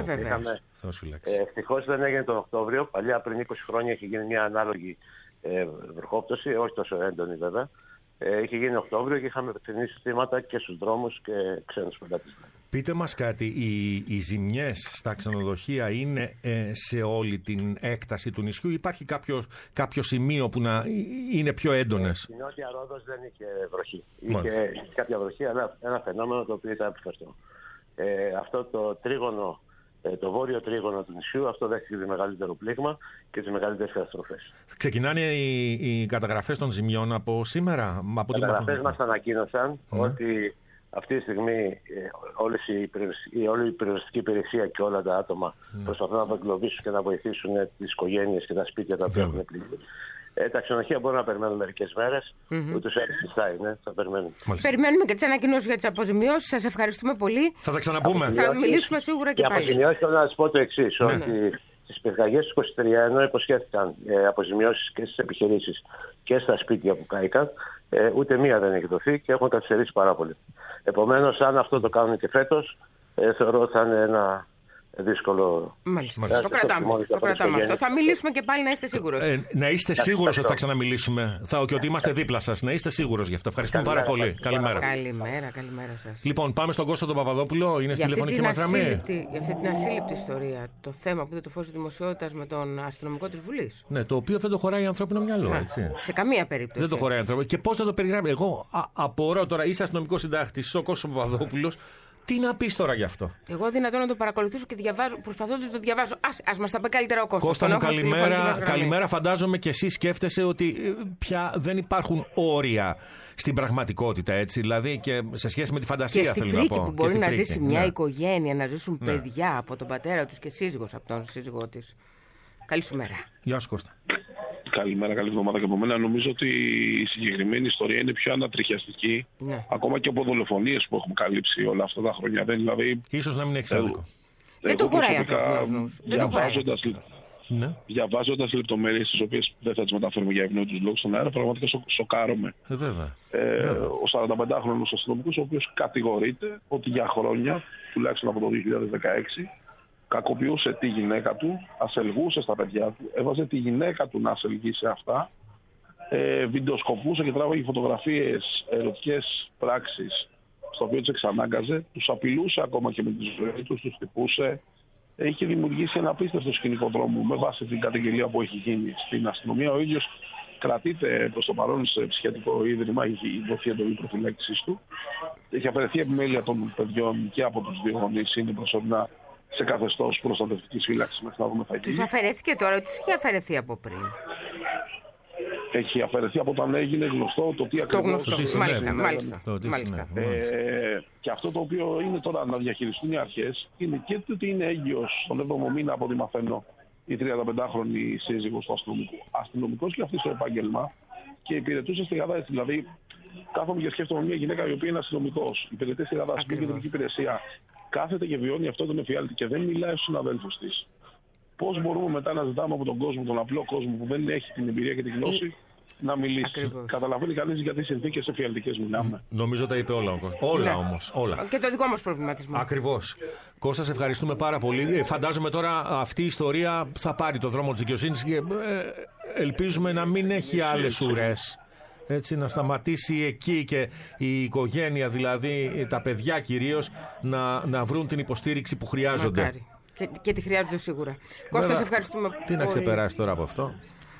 Ε, Ευτυχώς δεν έγινε τον Οκτώβριο. Παλιά πριν είκοσι χρόνια είχε γίνει μια ανάλογη ε, βροχόπτωση, όχι τόσο έντονη βέβαια. Ε, είχε γίνει Οκτώβριο και είχαμε ευθυνήσει θύματα και στους δρόμους και ξένους πελάτες. Πείτε μας κάτι, οι, οι ζημιές στα ξενοδοχεία είναι ε, σε όλη την έκταση του νησιού? Υπάρχει κάποιο, κάποιο σημείο που να είναι πιο έντονες? Η Νότια Ρόδος δεν είχε βροχή. Είχε, είχε κάποια βροχή, αλλά ένα φαινόμενο το οποίο ήταν επιφερτό. Ε, αυτό το τρίγωνο, ε, το βόρειο τρίγωνο του νησιού, αυτό δέχτηκε το μεγαλύτερο πλήγμα και τις μεγαλύτερες καταστροφές. Ξεκινάνε οι, οι καταγραφές των ζημιών από σήμερα? Οι καταγραφές μας ανακοίνωσαν mm. ότι αυτή τη στιγμή όλες οι, η, όλη η περιοριστική υπηρεσία και όλα τα άτομα mm. προσπαθούν να απεγκλωβίσουν και να βοηθήσουν τις οικογένειες και τα σπίτια τα οποία έχουν πληγεί. Ε, τα ξενοδοχεία μπορούν να περιμένουν μερικές μέρες, mm-hmm. ούτως έτσι θα είναι, θα περιμένουν. Μάλιστα. Περιμένουμε και τις ανακοινώσεις για τις αποζημιώσεις. Σας ευχαριστούμε πολύ. Θα τα ξαναπούμε. Θα μιλήσουμε σίγουρα και, και πάλι. Για αποζημιώσεις θέλω να σας πω το εξής, ναι. ότι στις πυρκαγιές του είκοσι τρία, ενώ υποσχέθηκαν ε, αποζημιώσεις και στις επιχειρήσεις και στα σπίτια που κάηκαν, ε, ούτε μία δεν έχει δοθεί και έχουν καθυστερήσει πάρα πολύ. Επομένως, αν αυτό το κάνουν και φέτος, ε, θεωρώ ότι θα είναι ένα δύσκολο. Μάλιστα. Μάλιστα. Το κρατάμε, το κρατάμε αυτό. Θα μιλήσουμε και πάλι, να είστε σίγουρος. Ε, να είστε σίγουρος ότι θα ξαναμιλήσουμε. Θα, και ότι είμαστε δίπλα σας. Να είστε σίγουρος γι' αυτό. Ευχαριστούμε πάρα πολύ. Καλημέρα. Καλημέρα, καλημέρα σας. Λοιπόν, πάμε στον Κώστα τον Παπαδόπουλο. Είναι στη τηλεφωνική μας γραμμή. Για αυτή την ασύλληπτη ιστορία, το θέμα που δεν το φως δημοσιότητας με τον αστυνομικό της Βουλής. Ναι, το οποίο δεν το χωράει ανθρώπινο μυαλό. Έτσι. Σε καμία περίπτωση. Δεν το χωράει ανθρώπινο. Και πώς θα το περιγράψει? Εγώ α, απορώ τώρα, είσαι αστυνομικός συντάκτης, ο Κώστας Παπαδόπουλος. Τι να πεις τώρα γι' αυτό? Εγώ δυνατόν να το παρακολουθήσω και διαβάζω, προσπαθώντας να το διαβάζω. Ας, ας μας τα πει καλύτερα ο Κώστας. Κώστα μου, καλημέρα. Καλημέρα. Φαντάζομαι και εσύ σκέφτεσαι ότι πια δεν υπάρχουν όρια στην πραγματικότητα, έτσι. Δηλαδή και σε σχέση με τη φαντασία, και θέλω να πω. Που μπορεί και να φρίκη. ζήσει μια ναι. οικογένεια, να ζήσουν ναι. παιδιά από τον πατέρα τους και σύζυγος από τον σύζυγό της. Καλή σου μέρα. Γεια σου, Κώστα. Καλημέρα, καλή εβδομάδα και από μένα. Νομίζω ότι η συγκεκριμένη ιστορία είναι πιο ανατριχιαστική. Ναι. Ακόμα και από δολοφονίες που έχουμε καλύψει όλα αυτά τα χρόνια. Δεν, δηλαδή, ίσως να μην έχει άδικο. Δεν το χωράει αυτό. Διαβάζοντας, ναι. διαβάζοντας λεπτομέρειες τις οποίες δεν θα τις μεταφέρουμε για ευνόητους λόγους στον αέρα, πραγματικά σο, σοκάρομαι. Ε, βέβαια. Ε, βέβαια. Ο σαρανταπεντάχρονος αστυνομικός, ο οποίος κατηγορείται ότι για χρόνια, τουλάχιστον από το δύο χιλιάδες δεκαέξι, κακοποιούσε τη γυναίκα του, ασελγούσε στα παιδιά του, έβαζε τη γυναίκα του να ασελγεί σε αυτά, ε, βιντεοσκοπούσε και τράβαγε φωτογραφίες, ερωτικές πράξεις, στο οποίο τους εξανάγκαζε, τους απειλούσε ακόμα και με τη ζωή τους, τους χτυπούσε. Έχει δημιουργήσει ένα απίστευτο σκηνικό δρόμο με βάση την καταγγελία που έχει γίνει στην αστυνομία. Ο ίδιος κρατείται προς το παρόν σε ψυχιατρικό ίδρυμα, έχει δοθεί εντολή προφυλάκησης του. Έχει αφαιρεθεί επιμέλεια των παιδιών και από τους δύο γονείς, είναι προσωρινά σε καθεστώς προστατευτικής φύλαξης μέχρι να δούμε θα γίνει. Τους αφαιρέθηκε τώρα, τους είχε αφαιρεθεί από πριν. Έχει αφαιρεθεί από όταν έγινε γνωστό το τι ακριβώς... Το γνωστό, μάλιστα, μάλιστα. Το μάλιστα. Ε, και αυτό το οποίο είναι τώρα να διαχειριστούν οι αρχές είναι και ότι είναι έγκυος στον έβδομο μήνα, από ό,τι μαθαίνω, η τριανταπεντάχρονη σύζυγος του αστυνομικού. Αστυνομικός και αυτή στο επάγγελμα και υπηρετούσε στη Γαδά. Δηλαδή, κάθομαι και σκέφτομαι μια γυναίκα η οποία είναι αστυνομικός, υπηρετεί στη Γαδά, στην κεντρική υπηρεσία, κάθεται και βιώνει αυτό τον εφιάλτη και δεν μιλάει στους συναδέλφους της. Πώς μπορούμε μετά να ζητάμε από τον κόσμο, τον απλό κόσμο που δεν έχει την εμπειρία και την γνώση, να μιλήσει? Ακριβώς. Καταλαβαίνει κανείς γιατί συνθήκες εφιαλτικές μιλάμε. Νομίζω τα είπε όλα. Όλα ναι. Όμως. Όλα. Και το δικό μας προβληματισμό. Ακριβώς. Κώστα, σε ευχαριστούμε πάρα πολύ. Φαντάζομαι τώρα αυτή η ιστορία θα πάρει το δρόμο της δικαιοσύνης και ε, ελπίζουμε να μην έχει άλλες ουρές. Έτσι, να σταματήσει εκεί και η οικογένεια, δηλαδή τα παιδιά κυρίως, να, να βρουν την υποστήριξη που χρειάζονται. Μακάρι. Και, και τη χρειάζονται σίγουρα. Κώστα, σε ευχαριστούμε τι πολύ. Τι να ξεπεράσει τώρα από αυτό.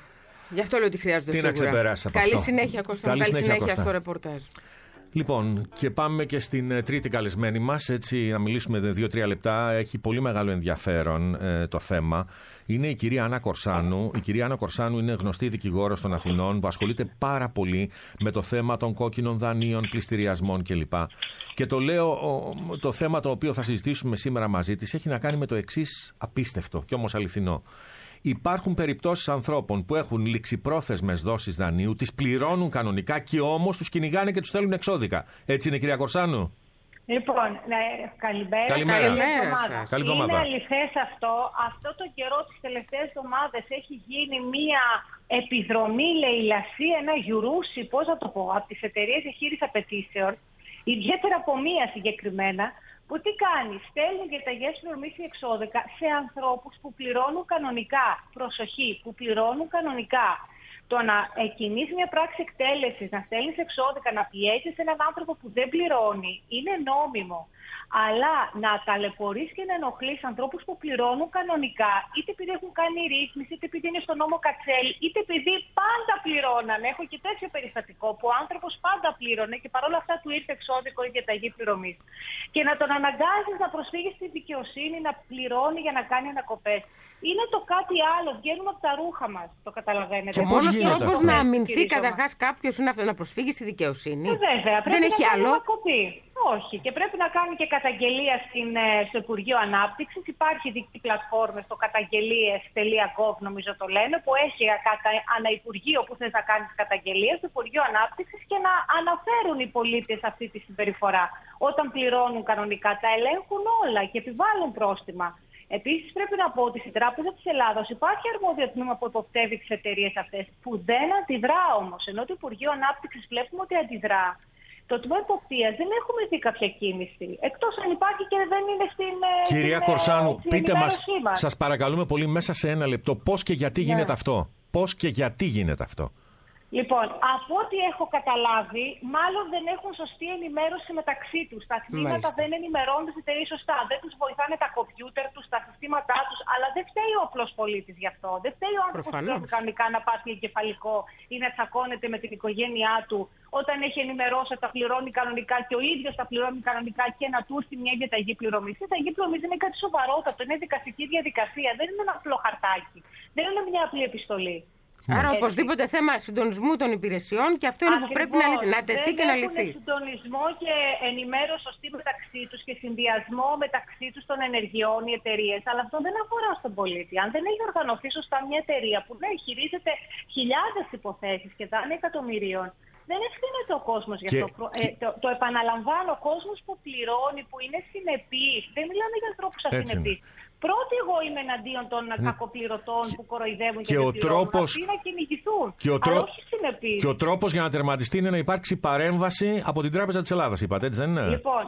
Γι' αυτό λέω ότι χρειάζονται τι σίγουρα. Τι να ξεπεράσει από καλή αυτό. Συνέχεια, Κώστα. Καλή, καλή συνέχεια, συνέχεια στο ρεπορτάζ. Λοιπόν, και πάμε και στην τρίτη καλεσμένη μας, έτσι να μιλήσουμε δύο-τρία λεπτά. Έχει πολύ μεγάλο ενδιαφέρον ε, το θέμα. Είναι η κυρία Άννα Κορσάνου. Η κυρία Άννα Κορσάνου είναι γνωστή δικηγόρος των Αθηνών που ασχολείται πάρα πολύ με το θέμα των κόκκινων δανείων, πληστηριασμών κλπ. Και το λέω, το θέμα το οποίο θα συζητήσουμε σήμερα μαζί της έχει να κάνει με το εξής απίστευτο και όμως αληθινό. Υπάρχουν περιπτώσεις ανθρώπων που έχουν ληξιπρόθεσμες δόσεις δανείου, τις πληρώνουν κανονικά και όμως τους κυνηγάνε και τους στέλνουν εξώδικα. Έτσι είναι, κυρία Κορσάνου? Λοιπόν, ναι, καλημέρα. Καλημέρα. Καλημέρα. Καλή εβδομάδα. Είναι αληθές αυτό. Αυτό το καιρό, τις τελευταίες εβδομάδες, έχει γίνει μία επιδρομή, λαιλασία, ένα γιουρούσι, πώς να το πω, από τις εταιρείες εχείρης απαιτήσεων, ιδιαίτερα από μία συγκεκριμένα, που τι κάνει, στέλνει διαταγές πληρωμής ή εξώδικα σε ανθρώπους που πληρώνουν κανονικά. Προσοχή, που πληρώνουν κανονικά. Το να κινείς μια πράξη εκτέλεσης, να στέλνεις εξώδικα, να πιέζεις έναν άνθρωπο που δεν πληρώνει, είναι νόμιμο. Αλλά να ταλαιπωρείς και να ενοχλείς ανθρώπους που πληρώνουν κανονικά, είτε επειδή έχουν κάνει ρύθμιση, είτε επειδή είναι στο νόμο Κατσέλη, είτε επειδή πάντα πληρώνανε. Έχω και τέτοιο περιστατικό που ο άνθρωπος πάντα πλήρωνε και παρόλα αυτά του ήρθε εξώδικο ή διαταγή πληρωμής. Και να τον αναγκάζεις να προσφύγει στη δικαιοσύνη, να πληρώνει για να κάνει ανακοπές. Είναι το κάτι άλλο. Βγαίνουμε από τα ρούχα μας. Το καταλαβαίνετε. Και μόνος τρόπος να αμυνθεί καταρχάς κάποιος είναι αυτό, να προσφύγει στη δικαιοσύνη. Ε, βέβαια. Πρέπει δεν να έχει κάνει άλλο. ανακοπή. Όχι. Και πρέπει να κάνει και καταγγελία στην, στο Υπουργείο Ανάπτυξης. Υπάρχει δίκτυ πλατφόρμες στο καταγγελίες τελεία γκοβ, νομίζω το λένε, που έχει αναυπουργείο που θες να κάνεις καταγγελία στο Υπουργείο Ανάπτυξης και να αναφέρουν οι πολίτες αυτή τη συμπεριφορά. Όταν πληρώνουν κανονικά, τα ελέγχουν όλα και επιβάλλουν πρόστιμα. Επίσης, πρέπει να πω ότι στην Τράπεζα της Ελλάδας υπάρχει αρμόδιο τμήμα που υποπτεύει τις εταιρείες αυτές, που δεν αντιδρά όμως. Ενώ το Υπουργείο Ανάπτυξης βλέπουμε ότι αντιδρά. Το τμήμα υποπτείας δεν έχουμε δει κάποια κίνηση. Εκτός αν υπάρχει και δεν είναι στην. Κυρία στην, Κορσάνου, στην πείτε μας, μας, σας παρακαλούμε πολύ μέσα σε ένα λεπτό, πώς και γιατί ναι. γίνεται αυτό. Πώς και γιατί γίνεται αυτό. Λοιπόν, από ό,τι έχω καταλάβει, μάλλον δεν έχουν σωστή ενημέρωση μεταξύ τους. Τα τμήματα δεν ενημερώνουν τις εταιρείες σωστά. Δεν τους βοηθάνε τα κομπιούτερ τους, τα συστήματά τους. Αλλά δεν φταίει ο απλός πολίτης γι' αυτό. Δεν φταίει ο άνθρωπος που έχει κανονικά να πάθει εγκεφαλικό ή να τσακώνεται με την οικογένειά του. Όταν έχει ενημερώσει τα πληρώνει κανονικά και ο ίδιος τα πληρώνει κανονικά και να του έρθει μια διαταγή πληρωμής. Η διαταγή πληρωμής είναι κάτι σοβαρότατο. Είναι δικαστική διαδικασία. Δεν είναι ένα απλό χαρτάκι. Δεν είναι μια απλή επιστολή. Άρα, έτσι. Οπωσδήποτε θέμα συντονισμού των υπηρεσιών και αυτό είναι Ακριβώς. Που πρέπει να, να τεθεί και να λυθεί. Έχουν συντονισμό και ενημέρωση σωστή μεταξύ τους και συνδυασμό μεταξύ τους των ενεργειών οι εταιρείες. Αλλά αυτό δεν αφορά στον πολίτη. Αν δεν έχει οργανωθεί σωστά μια εταιρεία που ναι, χειρίζεται χιλιάδες υποθέσεις και δάνεια εκατομμυρίων, δεν ευθύνεται ο κόσμος γι' αυτό. Και... Ε, το, το επαναλαμβάνω, ο κόσμος που πληρώνει, που είναι συνεπής, δεν μιλάμε για ανθρώπους ασυνεπείς. Πρώτοι εγώ είμαι εναντίον των mm. κακοπληρωτών που κοροϊδεύουν και, και δεν πληρώνουν. Τρόπος... Αυτοί να κυνηγηθούν, και ο αλλά τρό... όχι συνεπείς. Και ο τρόπος για να τερματιστεί είναι να υπάρξει παρέμβαση από την Τράπεζα της Ελλάδας, είπατε, έτσι δεν είναι? Λοιπόν, πρέπει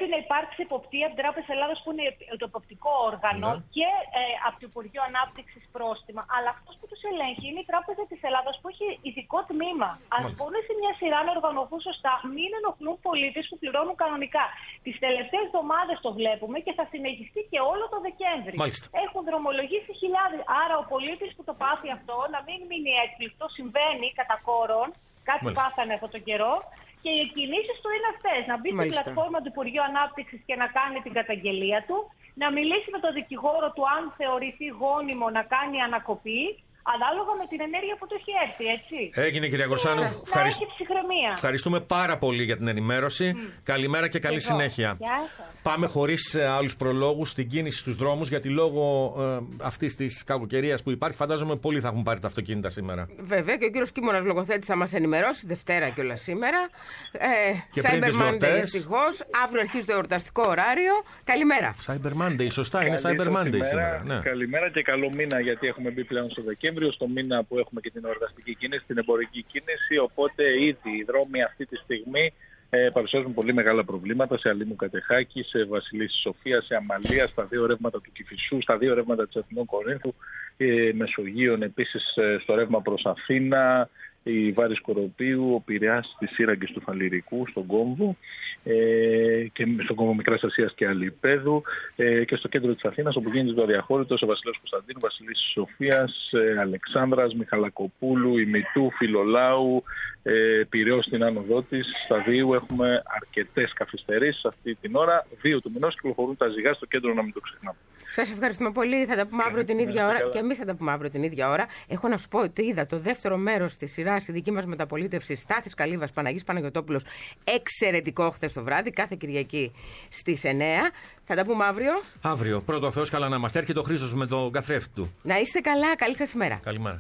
να υπάρξει εποπτεία από την Τράπεζα Ελλάδας, που είναι το εποπτικό όργανο, ναι. και ε, από το Υπουργείο Ανάπτυξης πρόστιμα. Αλλά αυτός που τους ελέγχει είναι η Τράπεζα της Ελλάδας, που έχει ειδικό τμήμα. Ας μπουν σε μια σειρά να οργανωθούν σωστά, μην ενοχλούν πολίτες που πληρώνουν κανονικά. Τις τελευταίες εβδομάδες το βλέπουμε και θα συνεχιστεί και όλο το Δεκέμβρη. Μάλιστα. Έχουν δρομολογήσει χιλιάδες. Άρα ο πολίτης που το πάθει αυτό να μην μείνει έκπληκτο, συμβαίνει κατά κόρον. Κάτι Μάλιστα. πάθανε αυτόν τον καιρό. Και οι κινήσεις του είναι αυτές. Να μπει Μάλιστα. στην πλατφόρμα του Υπουργείου Ανάπτυξης και να κάνει την καταγγελία του. Να μιλήσει με τον δικηγόρο του αν θεωρηθεί γόνιμο να κάνει ανακοπή. Ανάλογα με την ενέργεια που του έχει έρθει, έτσι. Έγινε, κυρία Γκορσάνου. Ευχαριστ... Ευχαριστούμε πάρα πολύ για την ενημέρωση. Mm. Καλημέρα και καλή Εδώ. συνέχεια. Πάμε χωρίς ε, άλλους προλόγους στην κίνηση στους δρόμους, γιατί λόγω ε, αυτής της κακοκαιρίας που υπάρχει, φαντάζομαι πολλοί θα έχουν πάρει τα αυτοκίνητα σήμερα. Βέβαια, και ο κύριος Κίμωνας λογοθέτης θα μας ενημερώσει Δευτέρα κιόλας σήμερα. Ε, και πριν τις γιορτές. Ευτυχώς. Αύριο αρχίζει το εορταστικό ωράριο. Καλημέρα. Cyber Monday, σωστά, είναι Cyber Monday σήμερα. Ναι. Καλημέρα και καλό μήνα, γιατί έχουμε μπει πλέον στο Δεκέμβριο. Στο μήνα που έχουμε και την εορταστική κίνηση, την εμπορική κίνηση, οπότε ήδη οι δρόμοι αυτή τη στιγμή ε, παρουσιάζουν πολύ μεγάλα προβλήματα σε Αλήμου Κατεχάκη, σε Βασιλίσσης Σοφίας, σε Αμαλία, στα δύο ρεύματα του Κηφισού, στα δύο ρεύματα της Αθηνών Κορίνθου, ε, Μεσογείων επίσης ε, στο ρεύμα προς Αθήνα, η Βάρης Κοροπίου, ο Πειραιάς της Σύραγγης του Φαλιρικού, στον Κόμβο, ε, και στον Κόμβο Μικράς Ασίας και Αλιπέδου, ε, και στο κέντρο της Αθήνας, όπου γίνεται το αδιαχώρητο, σε Βασιλέως Κωνσταντίνου, Βασιλίσσης Σοφίας, ε, Αλεξάνδρας, Μιχαλακοπούλου, Ημιτού, Φιλολάου, ε, Πειραιώς στην άνοδό της. Στα δύο έχουμε αρκετές καθυστερήσεις αυτή την ώρα. Δύο του μηνός κυκλοφορούν τα ζυγά στο κέντρο, να μην το ξεχνάμε. Σας ευχαριστούμε πολύ. Θα τα πούμε αύριο την ίδια ώρα. Και εμείς θα τα πούμε αύριο την ίδια ώρα. Έχω να σου πω ότι είδα το δεύτερο μέρος της σειράς, η δική μας μεταπολίτευση, Στάθης Καλύβας, Παναγής Παναγιωτόπουλος. Εξαιρετικό χθες το βράδυ, κάθε Κυριακή στις εννιά. Θα τα πούμε αύριο. Αύριο. Πρώτο Θεός, καλά να είμαστε. Έρχεται ο Χρήστος με τον καθρέφτη του. Να είστε καλά. Καλή σας ημέρα. Καλημέρα.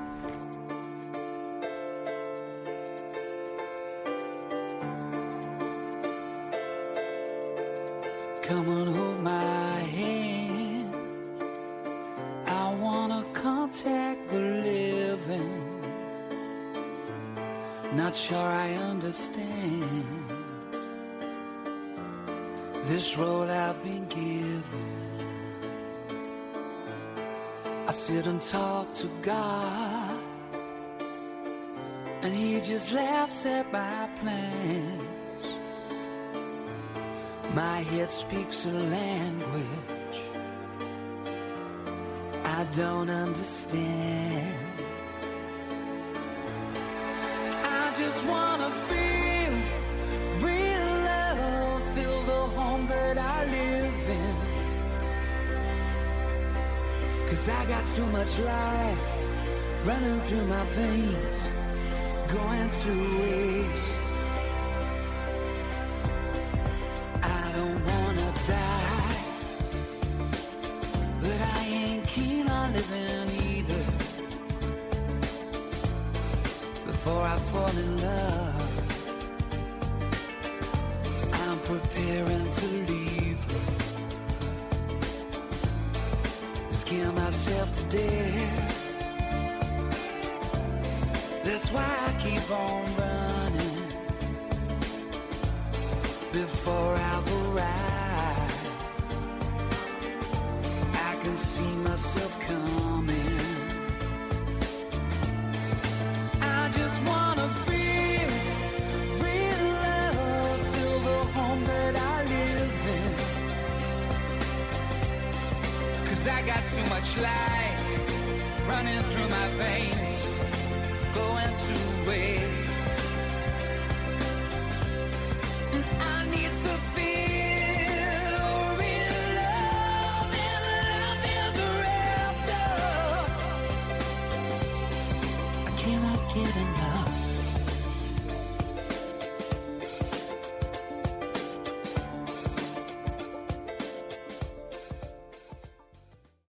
Come on, hold my hand. I wanna contact the living. Not sure I understand this role I've been given. I sit and talk to God, and He just laughs at my plans. My head speaks a language I don't understand. I just wanna feel real love, feel the home that I live in. 'Cause I got too much life running through my veins, going to waste. I don't wanna die, but I ain't keen on living either. Before I fall in love, I'm preparing to leave her. Scare myself to death. That's why I keep on running before I've arrived. I can see myself coming. I just wanna feel real love, feel the home that I live in. 'Cause I got too much life running through my veins, going to waste. And I need to feel real love and love ever after. I cannot get enough.